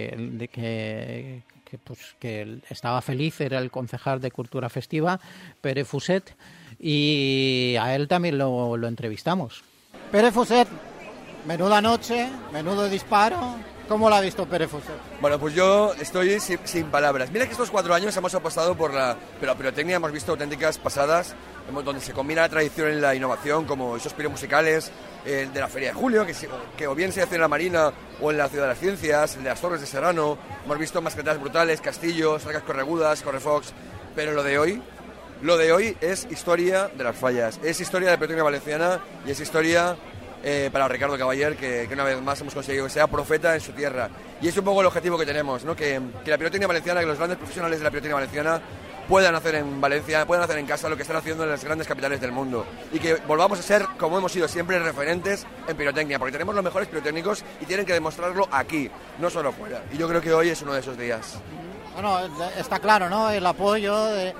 que estaba feliz era el concejal de Cultura Festiva, Pere Fuset, y a él también lo entrevistamos. Pere Fuset, menuda noche, menudo disparo. ¿Cómo lo ha visto Pere Fuset? Bueno, pues yo estoy sin palabras. Mira que estos 4 años hemos apostado por la pirotecnia, hemos visto auténticas pasadas, donde se combina la tradición y la innovación, como esos piromusicales de la Feria de Julio, que o bien se hace en la Marina o en la Ciudad de las Ciencias, el de las Torres de Serrano. Hemos visto mascletas brutales, castillos, arcas corregudas, correfocs, pero lo de hoy es historia de las fallas, es historia de la pirotecnia valenciana y es historia para Ricardo Caballer, que una vez más hemos conseguido que sea profeta en su tierra. Y es un poco el objetivo que tenemos, ¿no? Que la pirotecnia valenciana, que los grandes profesionales de la pirotecnia valenciana puedan hacer en Valencia, puedan hacer en casa lo que están haciendo en las grandes capitales del mundo. Y que volvamos a ser, como hemos sido siempre, referentes en pirotecnia, porque tenemos los mejores pirotécnicos y tienen que demostrarlo aquí, no solo fuera. Y yo creo que hoy es uno de esos días. Bueno, está claro, ¿no? El apoyo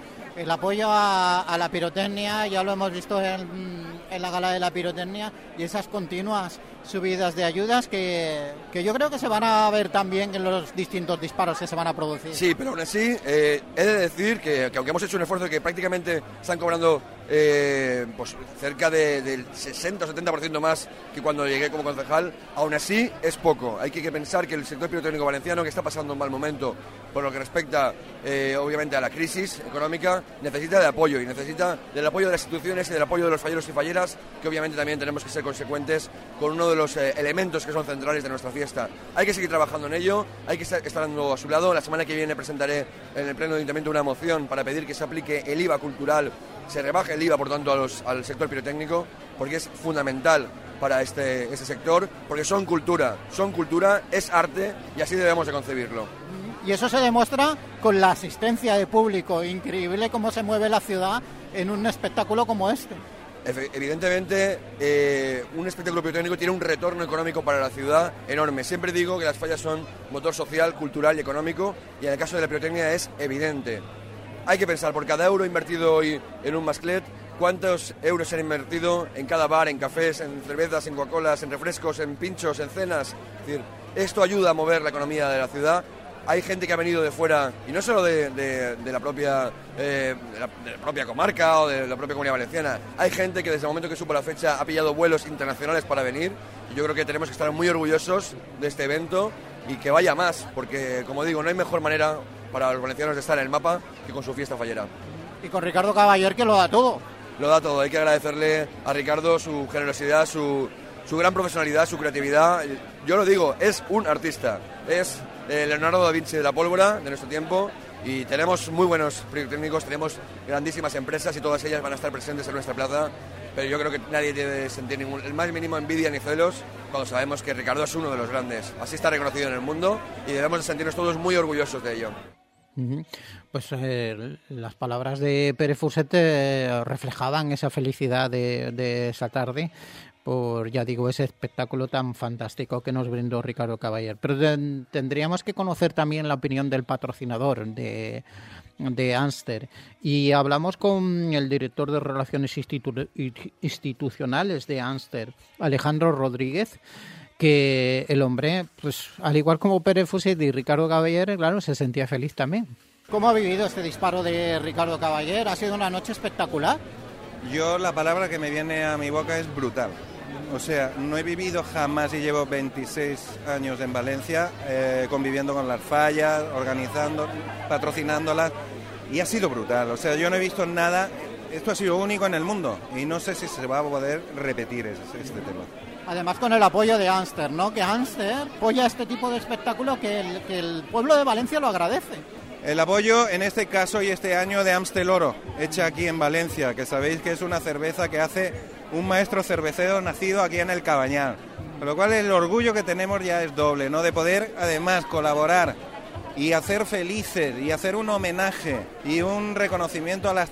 a la pirotecnia, ya lo hemos visto en la gala de la pirotecnia, y esas continuas subidas de ayudas que yo creo que se van a ver también en los distintos disparos que se van a producir. Sí, pero aún así he de decir que aunque hemos hecho un esfuerzo, que prácticamente están cobrando pues cerca del 60 o 70% más que cuando llegué como concejal. Aún así es poco. Hay que pensar que el sector pirotécnico valenciano, que está pasando un mal momento por lo que respecta obviamente a la crisis económica, necesita de apoyo, y necesita del apoyo de las instituciones y del apoyo de los falleros y falleras, que obviamente también tenemos que ser consecuentes con uno de los elementos que son centrales de nuestra fiesta. Hay que seguir trabajando en ello, hay que estar a su lado. La semana que viene presentaré en el Pleno de Ayuntamiento una moción para pedir que se aplique el IVA cultural, se rebaje el IVA, por tanto, al sector pirotécnico, porque es fundamental para este sector, porque son cultura, es arte, y así debemos de concebirlo. Y eso se demuestra con la asistencia de público. Increíble cómo se mueve la ciudad en un espectáculo como este. Evidentemente, un espectáculo pirotécnico tiene un retorno económico para la ciudad enorme. Siempre digo que las fallas son motor social, cultural y económico, y en el caso de la pirotecnia es evidente. Hay que pensar, por cada euro invertido hoy en un masclet, cuántos euros se han invertido en cada bar, en cafés, en cervezas, en Coca-Colas, en refrescos, en pinchos, en cenas. Es decir, esto ayuda a mover la economía de la ciudad. Hay gente que ha venido de fuera, y no solo de la propia comarca o de la propia Comunidad Valenciana. Hay gente que desde el momento que supo la fecha ha pillado vuelos internacionales para venir, y yo creo que tenemos que estar muy orgullosos de este evento y que vaya más, porque, como digo, no hay mejor manera para los valencianos de estar en el mapa que con su fiesta fallera. Y con Ricardo Caballer, que lo da todo. Lo da todo. Hay que agradecerle a Ricardo su generosidad, su gran profesionalidad, su creatividad. Yo lo digo, es un artista. Es Leonardo da Vinci de la pólvora de nuestro tiempo, y tenemos muy buenos pirotécnicos, tenemos grandísimas empresas y todas ellas van a estar presentes en nuestra plaza, pero yo creo que nadie debe sentir el más mínimo envidia ni celos cuando sabemos que Ricardo es uno de los grandes. Así está reconocido en el mundo y debemos de sentirnos todos muy orgullosos de ello. Pues las palabras de Pere Fuset reflejaban esa felicidad de esa tarde por, ya digo, ese espectáculo tan fantástico que nos brindó Ricardo Caballer. Pero tendríamos que conocer también la opinión del patrocinador de Amster, y hablamos con el director de Relaciones Institucionales de Amster, Alejandro Rodríguez, que el hombre, pues al igual como Pere Fuset y Ricardo Caballer, claro, se sentía feliz también. ¿Cómo ha vivido este disparo de Ricardo Caballer? ¿Ha sido una noche espectacular? Yo, la palabra que me viene a mi boca es brutal. O sea, no he vivido jamás, y llevo 26 años en Valencia, conviviendo con las fallas, organizando, patrocinándolas, y ha sido brutal. O sea, yo no he visto nada, esto ha sido único en el mundo, y no sé si se va a poder repetir este tema. Además, con el apoyo de Amster, ¿no? Que Amster apoya este tipo de espectáculo que el pueblo de Valencia lo agradece. El apoyo, en este caso y este año, de Amstel Oro, hecha aquí en Valencia, que sabéis que es una cerveza que hace un maestro cervecero nacido aquí en el Cabañal. Con lo cual el orgullo que tenemos ya es doble, ¿no? De poder, además, colaborar y hacer felices y hacer un homenaje y un reconocimiento a las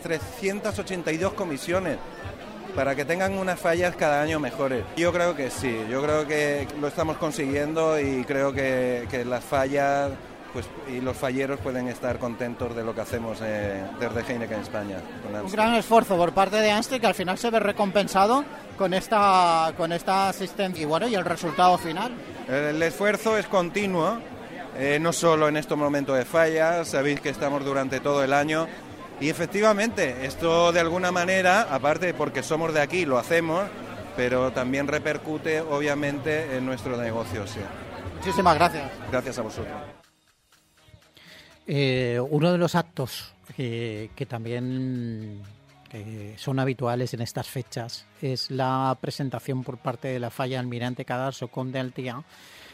382 comisiones para que tengan unas fallas cada año mejores. Yo creo que sí, yo creo que lo estamos consiguiendo, y creo que las fallas, pues, y los falleros pueden estar contentos de lo que hacemos desde Heineken España. Un gran esfuerzo por parte de Amster, que al final se ve recompensado con esta asistencia, y bueno, y el resultado final. El esfuerzo es continuo, no solo en estos momentos de fallas, sabéis que estamos durante todo el año, y efectivamente esto de alguna manera, aparte porque somos de aquí, lo hacemos, pero también repercute obviamente en nuestro negocio. Sí. Muchísimas gracias. Gracias a vosotros. Uno de los actos que también son habituales en estas fechas es la presentación por parte de la falla Almirante Cadasso Conde Altía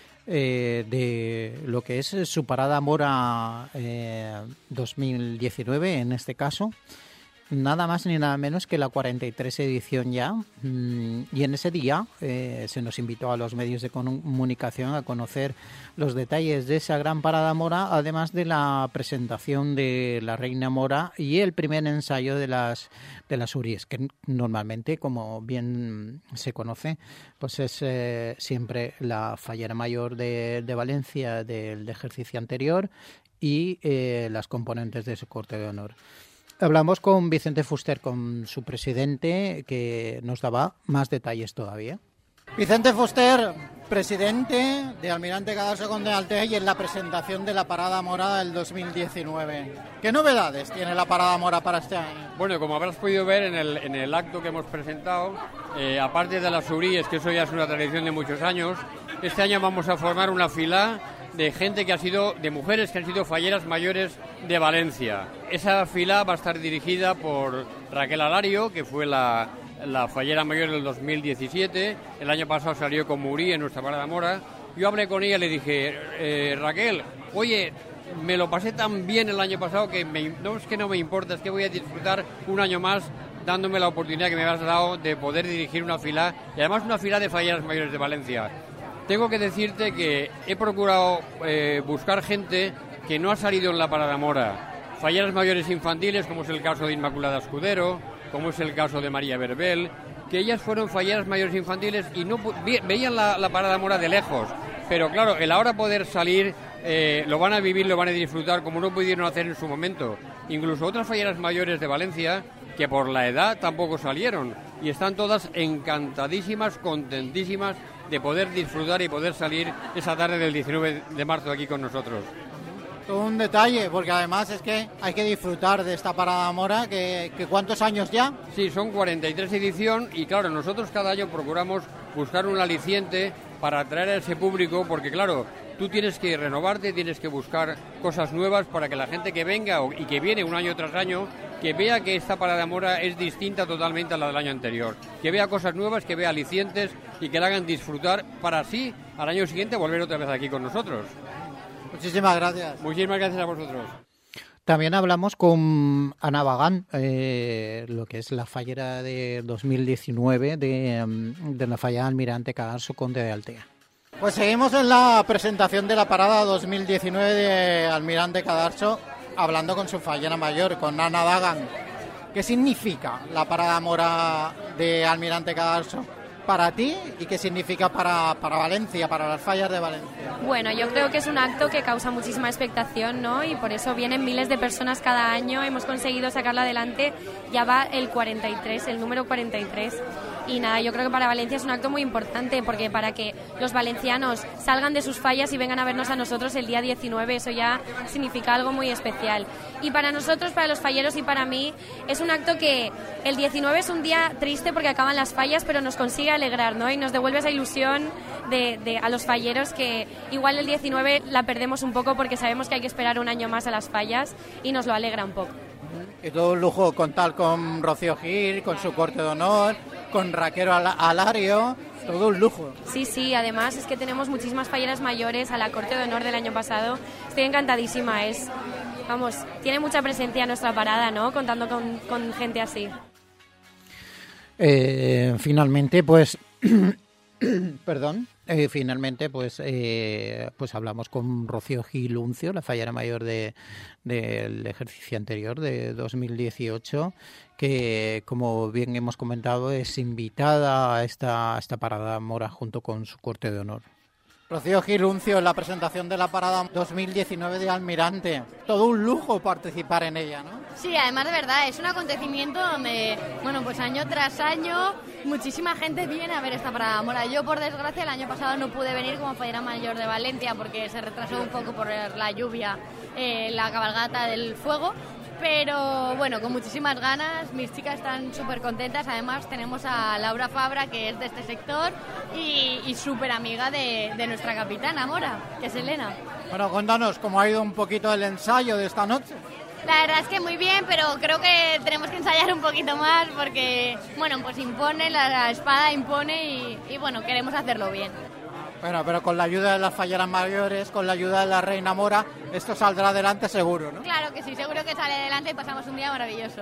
de lo que es su Parada Mora 2019, en este caso. Nada más ni nada menos que la 43 edición ya, y en ese día se nos invitó a los medios de comunicación a conocer los detalles de esa gran parada mora, además de la presentación de la Reina Mora y el primer ensayo de las Uries, que normalmente, como bien se conoce, pues es siempre la fallera mayor de Valencia del ejercicio anterior y las componentes de su corte de honor. Hablamos con Vicente Fuster, con su presidente, que nos daba más detalles todavía. Vicente Fuster, Presidente de Almirante Cadarso Conde de Altea y en la presentación de la Parada Mora del 2019. ¿Qué novedades tiene la Parada Mora para este año? Bueno, como habrás podido ver en el acto que hemos presentado, aparte de las uríes, que eso ya es una tradición de muchos años, este año vamos a formar una fila de gente de mujeres que han sido falleras mayores de Valencia. Esa fila va a estar dirigida por Raquel Alario, que fue la fallera mayor del 2017, el año pasado salió con Murí en nuestra Parada Mora. Yo hablé con ella y le dije, Raquel, oye, me lo pasé tan bien el año pasado que no es que no me importa, es que voy a disfrutar un año más dándome la oportunidad que me has dado de poder dirigir una fila, y además una fila de falleras mayores de Valencia. Tengo que decirte que he procurado buscar gente que no ha salido en la Parada Mora, falleras mayores infantiles, como es el caso de Inmaculada Escudero, como es el caso de María Berbel, que ellas fueron falleras mayores infantiles y no veían la Parada Mora de lejos, pero claro, el ahora poder salir lo van a vivir, lo van a disfrutar como no pudieron hacer en su momento. Incluso otras falleras mayores de Valencia que por la edad tampoco salieron y están todas encantadísimas, contentísimas de poder disfrutar y poder salir esa tarde del 19 de marzo aquí con nosotros. Todo un detalle, porque además es que hay que disfrutar de esta Parada Mora, que ¿cuántos años ya? Sí, son 43 edición y claro, nosotros cada año procuramos buscar un aliciente para atraer a ese público, porque claro, tú tienes que renovarte, tienes que buscar cosas nuevas para que la gente que venga y que viene un año tras año, que vea que esta Parada Mora es distinta totalmente a la del año anterior, que vea cosas nuevas, que vea alicientes y que la hagan disfrutar para así al año siguiente volver otra vez aquí con nosotros. Muchísimas gracias. Muchísimas gracias a vosotros. También hablamos con Ana Bagán, lo que es la fallera de 2019 de la falla Almirante Cadarso Conde de Altea. Pues seguimos en la presentación de la parada 2019 de Almirante Cadarso, hablando con su fallera mayor, con Ana Bagán. ¿Qué significa la Parada Mora de Almirante Cadarso para ti y qué significa para Valencia, para las fallas de Valencia? Bueno, yo creo que es un acto que causa muchísima expectación, ¿no? Y por eso vienen miles de personas cada año. Hemos conseguido sacarla adelante. Ya va el número 43. Y nada, yo creo que para Valencia es un acto muy importante, porque para que los valencianos salgan de sus fallas y vengan a vernos a nosotros el día 19, eso ya significa algo muy especial. Y para nosotros, para los falleros y para mí, es un acto que el 19 es un día triste porque acaban las fallas, pero nos consigue alegrar, ¿no? Y nos devuelve esa ilusión a los falleros, que igual el 19 la perdemos un poco porque sabemos que hay que esperar un año más a las fallas y nos lo alegra un poco. Y todo un lujo contar con Rocío Gil, con su corte de honor, con Raquel Alario, todo un lujo. Sí, además es que tenemos muchísimas falleras mayores a la corte de honor del año pasado. Estoy encantadísima, tiene mucha presencia nuestra parada, ¿no? Contando con gente así. Finalmente, pues... finalmente pues hablamos con Rocío Gil Uncio, la fallera mayor del ejercicio anterior de 2018, que como bien hemos comentado es invitada a esta Parada Mora junto con su corte de honor. Rocío Gil Uncio, en la presentación de la Parada 2019 de Almirante. Todo un lujo participar en ella, ¿no? Sí, además de verdad, es un acontecimiento donde, pues año tras año, muchísima gente viene a ver esta Parada Mora. Yo, por desgracia, el año pasado no pude venir como fallera mayor de Valencia porque se retrasó un poco por la lluvia la cabalgata del fuego. Pero bueno, con muchísimas ganas, mis chicas están súper contentas. Además tenemos a Laura Fabra, que es de este sector y súper amiga de nuestra capitana Mora, que es Elena. Bueno, cuéntanos cómo ha ido un poquito el ensayo de esta noche. La verdad es que muy bien, pero creo que tenemos que ensayar un poquito más porque, pues impone, la espada impone y queremos hacerlo bien. Bueno, pero con la ayuda de las falleras mayores, con la ayuda de la Reina Mora, esto saldrá adelante seguro, ¿no? Claro que sí, seguro que sale adelante y pasamos un día maravilloso.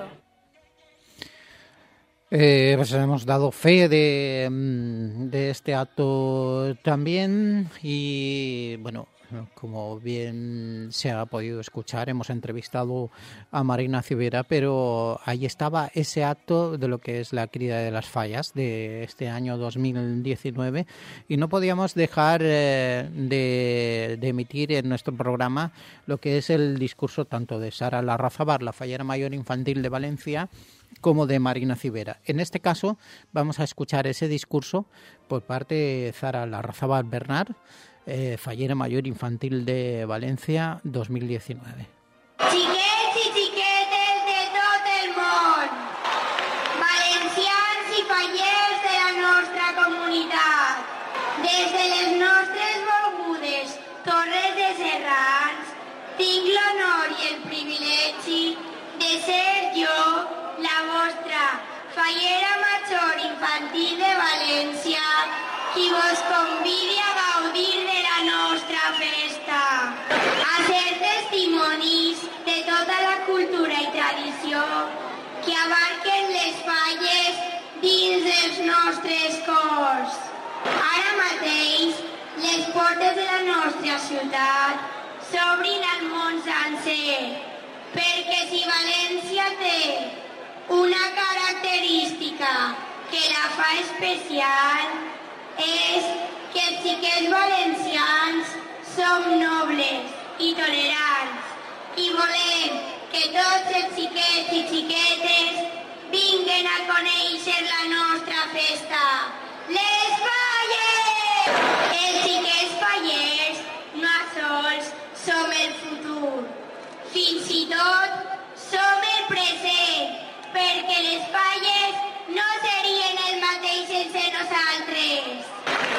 Pues hemos dado fe de este acto también y, como bien se ha podido escuchar, hemos entrevistado a Marina Civera, pero ahí estaba ese acto de lo que es la cría de las fallas de este año 2019 y no podíamos dejar de emitir en nuestro programa lo que es el discurso tanto de Sara Larrazábal, la fallera mayor infantil de Valencia, como de Marina Civera. En este caso vamos a escuchar ese discurso por parte de Zara Larrazábal Bernard, fallera mayor infantil de Valencia 2019. Xiquets i xiquetes de tot el món, valencians i fallers de la nostra comunitat, des de les nostres volgudes Torres de Serrans, tinc l'honor i el privilegi de ser jo, la vostra fallera major infantil de València, qui vos convidi a gaudir de la nostra festa, a ser testimonis de tota la cultura i tradició que abarquen les falles dins dels nostres cors. Ara mateix, les portes de la nostra ciutat s'obrin al món sencer, perquè si València té una característica que la fa especial és que els xiquets valencians som nobles i tolerants i volem que tots els xiquets i xiquetes vinguen a conèixer la nostra festa. Les Falles! Els xiquets fallers no sols som el futur, fins i tot som el present, perquè les Falles no serien el mateix sense nosaltres.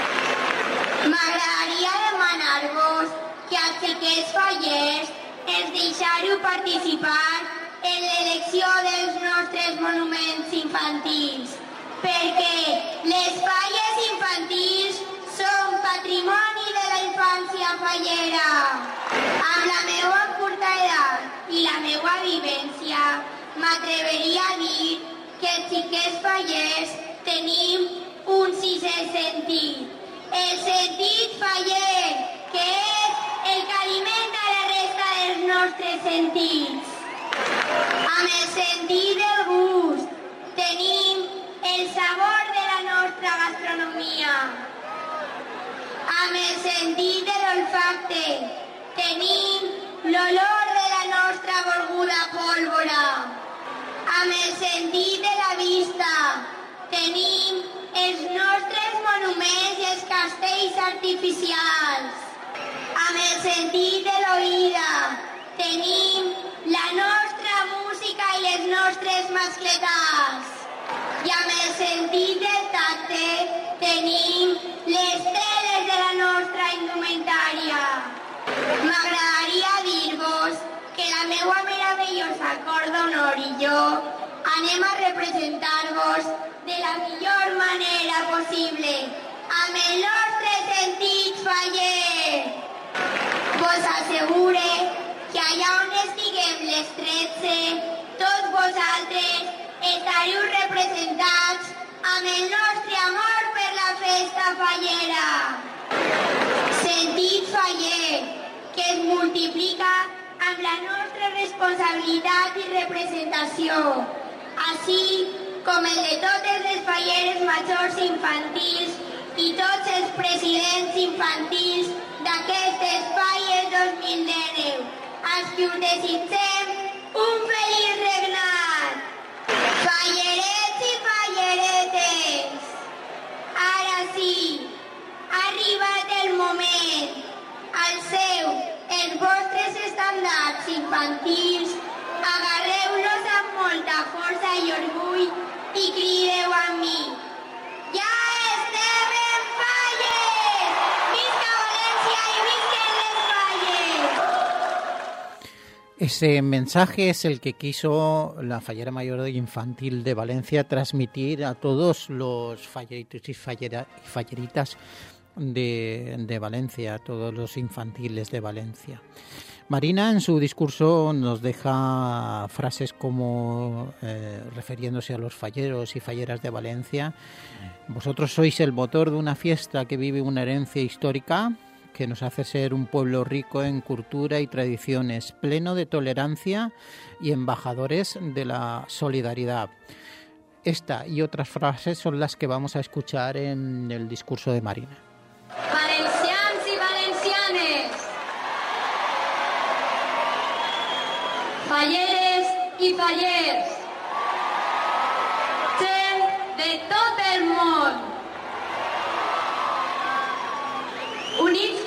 M'agradaria demanar-vos que als xiquets fallers ens deixareu participar en l'elecció dels nostres monuments infantils, perquè les falles infantils són patrimoni de la infància fallera. Amb la meva curta edat i la meva vivència, m'atreveria a dir que els xiquets fallers tenim un sisè sentit, el sentit faller, que és el que alimenta la resta dels nostres sentits. Amb el sentit del gust tenim el sabor de la nostra gastronomia. Amb el sentit de l'olfacte tenim l'olor de la nostra volguda pólvora. Amb el sentit de la vista tenim els nostres monuments i els castells artificials. Amb el sentit de l'oïda tenim la nostra música i les nostres mascletats. I amb el sentit del tacte tenim les teles de la nostra indumentària. M'agradaria dir-vos que la meua meravellosa cor d'honor i jo anem a representar-vos de la millor manera possible, amb el nostre sentit faller. Vos assegure que allà on estiguem les 13, tots vosaltres estareu representats amb el nostre amor per la festa fallera. Sentit faller que es multiplica amb la nostra responsabilitat i representació, així com el de totes les falleres majors infantils i tots els presidents infantils d'aquestes falles 2019, als que us desitgem un feliç regnat. Fallerets i falleretes, ara sí, ha arribat el moment. Alceu els vostres estandards infantils, agarreu-los amb molta força i orgull i crideu amb mi: ja estem en Falles! Visca València i visquen les Falles! Ese mensaje es el que quiso la fallera mayor infantil de Valencia transmitir a todos los falleritos y falleritas de Valencia, a todos los infantiles de Valencia. Marina en su discurso nos deja frases como, refiriéndose a los falleros y falleras de Valencia: vosotros sois el motor de una fiesta que vive una herencia histórica que nos hace ser un pueblo rico en cultura y tradiciones, pleno de tolerancia y embajadores de la solidaridad. Esta y otras frases son las que vamos a escuchar en el discurso de Marina. Valencians i valencianes, falleres i fallers,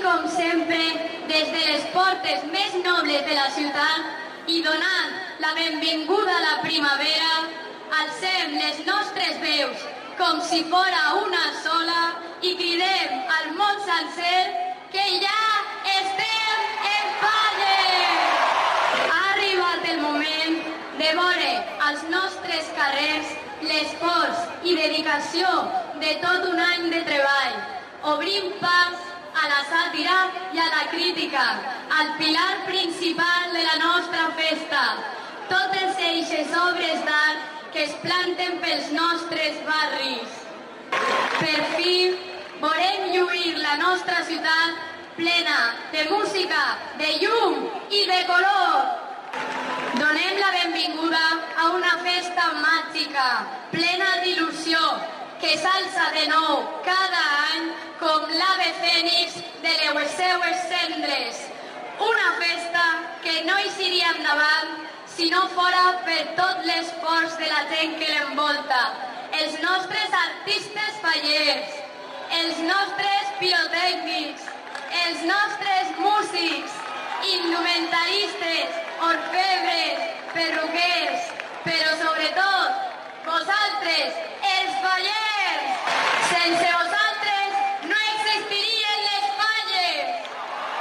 com sempre, des de les portes més nobles de la ciutat i donant la benvinguda a la primavera, alcem les nostres veus com si fora una sola i cridem al món sencer que ja estem en Falles! Ha arribat el moment de veure als nostres carrers l'esforç i dedicació de tot un any de treball, obrint pas a la sàtira i a la crítica, al pilar principal de la nostra festa, totes eixes obres d'art que es planten pels nostres barris. Per fi, volem lluir la nostra ciutat plena de música, de llum i de color. Donem la benvinguda a una festa màgica, plena d'il·lusió, que s'alça de nou cada any com l'ave fènix de les seues cendres. Una festa que no iria endavant si no fora per tot l'esforç de la gent que l'envolta, els nostres artistes fallers, els nostres pirotècnics, els nostres músics, indumentaristes, orfebres, perruquers, però sobretot vosaltres, els fallers. Sense vosaltres no existirien les Falles.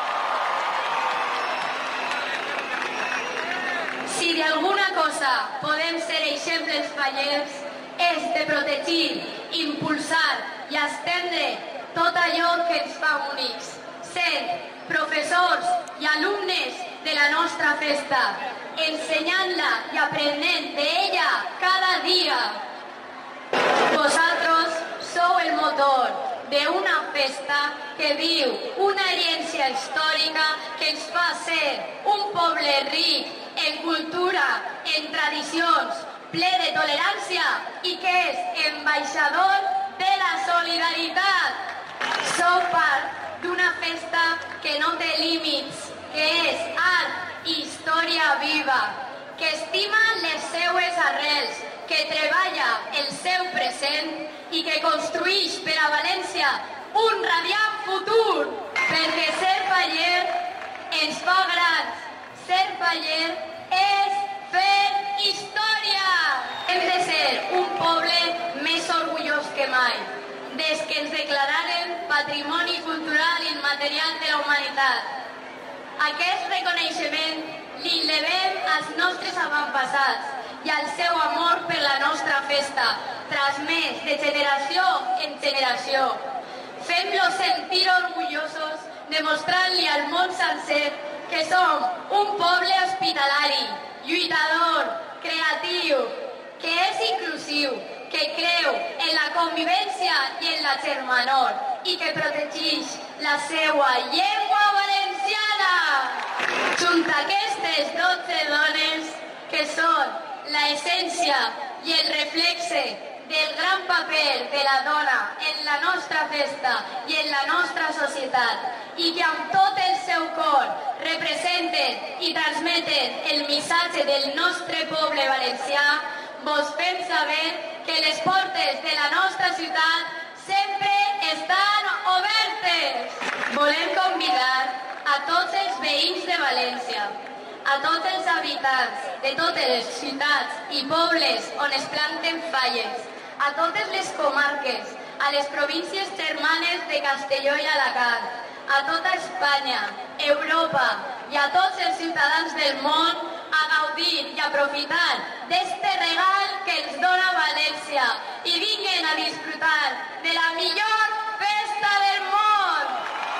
Si d'alguna cosa podem ser exemples fallers és de protegir, impulsar i estendre tot allò que ens fa únics, sent professors i alumnes de la nostra festa, ensenyant-la i aprenent d'ella cada dia. Vosaltres sou el motor d'una festa que viu una herència històrica que ens fa ser un poble ric en cultura, en tradicions, ple de tolerància i que és ambaixador de la solidaritat. Sou part d'una festa que no té límits, que és art i història viva, que estima les seues arrels, que treballa el seu present i que construïx per a València un radiant futur, perquè ser faller ens fa grans, ser faller és fer història. Hem de ser un poble més orgullós que mai, des que ens declararen Patrimoni Cultural Immaterial de la Humanitat. Aquest reconeixement li devem als nostres avantpassats i al seu amor per la nostra festa, transmès de generació en generació. Fem-los sentir orgullosos, demostrant-li al món sencer que som un poble hospitalari, lluitador, creatiu, que és inclusiu, que creu en la convivència i en la germanor i que protegeix la seva llengua valenciana. Junt a aquestes 12 dones que són l'essència i el reflexe del gran paper de la dona en la nostra festa i en la nostra societat i que amb tot el seu cor representen i transmeten el missatge del nostre poble valencià, vos fem saber que les portes de la nostra ciutat sempre estan obertes. Volem convidar a tots els veïns de València, a tots els habitants de totes les ciutats i pobles on es planten falles, a totes les comarques, a les províncies germanes de Castelló i Alacant, a tota Espanya, Europa i a tots els ciutadans del món a gaudir i aprofitar d'este regal que ens dona València i vinguen a disfrutar de la millor festa del món.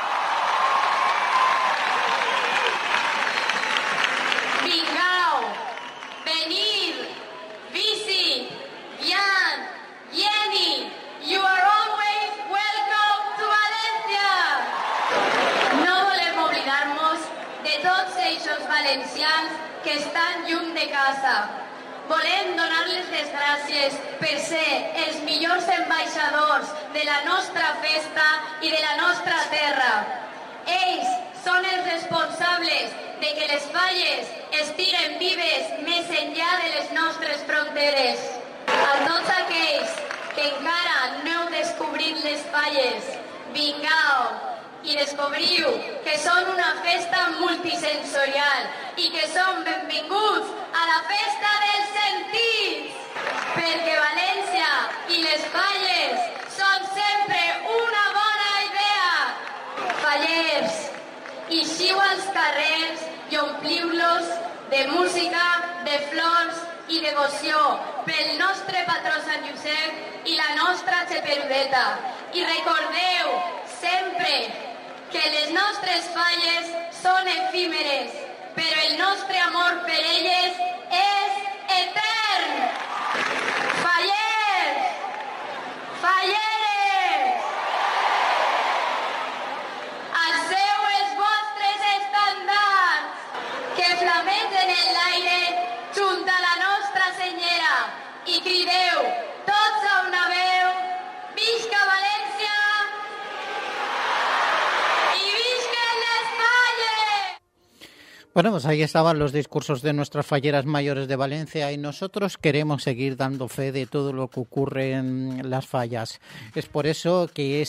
Vingau, venir, visit, vian, vieni, you are always welcome to València. No volem oblidar-nos de tots eixos valencians que estan lluny de casa. Volem donar-les les gràcies per ser els millors ambaixadors de la nostra festa i de la nostra terra. Ells són els responsables de que les falles estiguen vives més enllà de les nostres fronteres. A tots aquells que encara no heu descobrit les falles, vingau, i descobriu que són una festa multisensorial i que són benvinguts a la festa dels sentits, perquè València i les Falles són sempre una bona idea. Fallers, eixiu als carrers i ompliu-los de música, de flors i devoció pel nostre patró Sant Josep i la nostra Xeperudeta. I recordeu sempre que les nostres falles són efímeres, però el nostre amor per elles és etern. Fallers! Falleres! Alceu els vostres estàndards, que flamegen en l'aire junt a la nostra senyera, i crideu tots a una veu: visca València i visquen les Falles. Bueno, pues ahí estaban los discursos de nuestras falleras mayores de Valencia y nosotros queremos seguir dando fe de todo lo que ocurre en las fallas. Es por eso que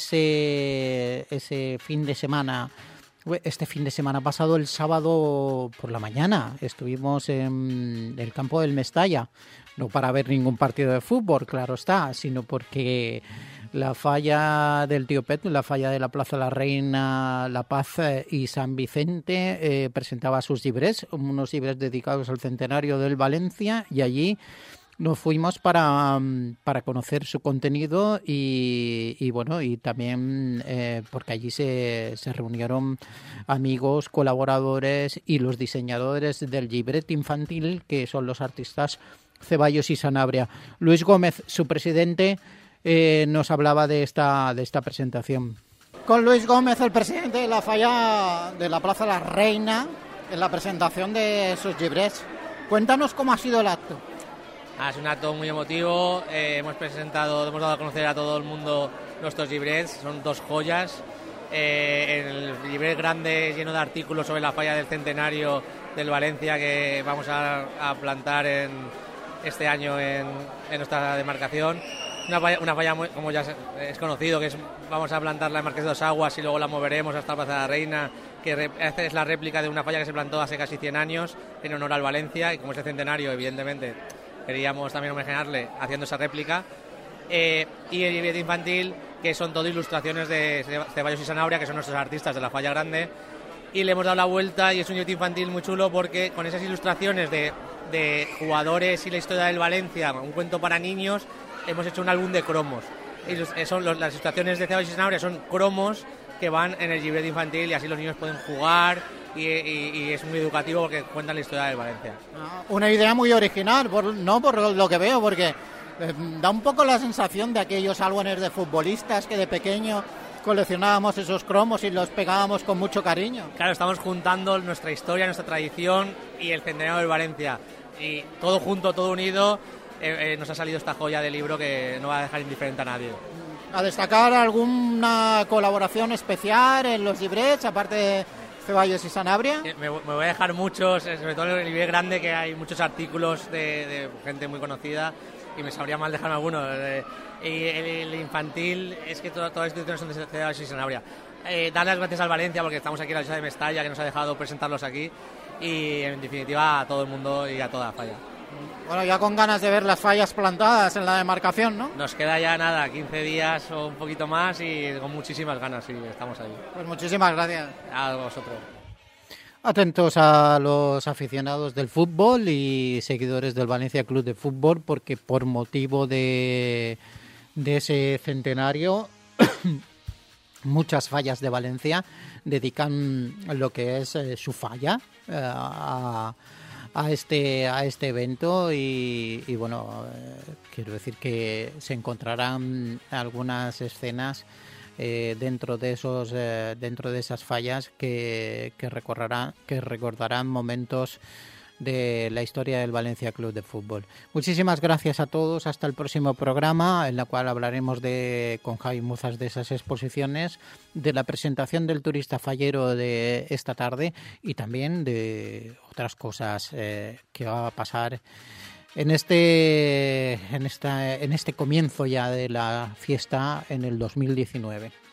ese fin de semana, este fin de semana pasado, el sábado por la mañana, estuvimos en el campo del Mestalla, no para ver ningún partido de fútbol, claro está, sino porque la falla del Tío Pet, la falla de la Plaza de la Reina, La Paz y San Vicente presentaba sus llibres, unos llibres dedicados al centenario del Valencia, y allí nos fuimos para conocer su contenido y bueno, y también porque allí se reunieron amigos, colaboradores y los diseñadores del llibret infantil, que son los artistas Ceballos y Sanabria. Luis Gómez, su presidente, nos hablaba de esta presentación. Con Luis Gómez, el presidente de la falla de la Plaza de la Reina, en la presentación de sus llibres. Cuéntanos cómo ha sido el acto. Es un acto muy emotivo, hemos dado a conocer a todo el mundo nuestros llibrets, son 2 joyas. El llibret grande lleno de artículos sobre la falla del centenario del Valencia, que vamos a plantar este año en nuestra demarcación. Una falla muy, como ya es conocido, que vamos a plantarla en Marqués de Dos Aguas y luego la moveremos hasta la Plaza de la Reina, que es la réplica de una falla que se plantó hace casi 100 años en honor al Valencia, y como es el centenario, evidentemente queríamos también homenajearle haciendo esa réplica. Y el llibret infantil, que son todo ilustraciones de Ceballos y Sanabria, que son nuestros artistas de la falla grande, y le hemos dado la vuelta, y es un llibret infantil muy chulo porque con esas ilustraciones de jugadores y la historia del Valencia, un cuento para niños, hemos hecho un álbum de cromos. Y las ilustraciones de Ceballos y Sanabria son cromos que van en el llibret infantil, y así los niños pueden jugar, y es muy educativo porque cuentan la historia del Valencia. Una idea muy original, por lo que veo, porque da un poco la sensación de aquellos álbumes de futbolistas que de pequeño coleccionábamos esos cromos y los pegábamos con mucho cariño. Claro, estamos juntando nuestra historia, nuestra tradición y el centenario del Valencia, y todo junto, todo unido. Nos ha salido esta joya de libro que no va a dejar indiferente a nadie. ¿A destacar alguna colaboración especial en los llibrets, aparte de Ceballos y Sanabria? Me voy a dejar muchos, sobre todo en el libret grande, que hay muchos artículos de gente muy conocida, y me sabría mal dejarme alguno. Y el infantil, es que todas las instituciones son de Ceballos y Sanabria. Dar las gracias al Valencia, porque estamos aquí en la ciudad de Mestalla, que nos ha dejado presentarlos aquí, y en definitiva a todo el mundo y a toda la falla. Bueno, ya con ganas de ver las fallas plantadas en la demarcación, ¿no? Nos queda ya nada, 15 días o un poquito más, y con muchísimas ganas, y estamos ahí. Pues muchísimas gracias. A vosotros. Atentos a los aficionados del fútbol y seguidores del Valencia Club de Fútbol, porque por motivo de ese centenario muchas fallas de Valencia dedican lo que es su falla a este evento, y bueno, quiero decir que se encontrarán algunas escenas dentro de esas fallas que recordarán momentos de la historia del Valencia Club de Fútbol. Muchísimas gracias a todos. Hasta el próximo programa, en la cual hablaremos con Javi Muzas de esas exposiciones, de la presentación del turista fallero de esta tarde, y también de otras cosas que va a pasar en este comienzo ya de la fiesta en el 2019.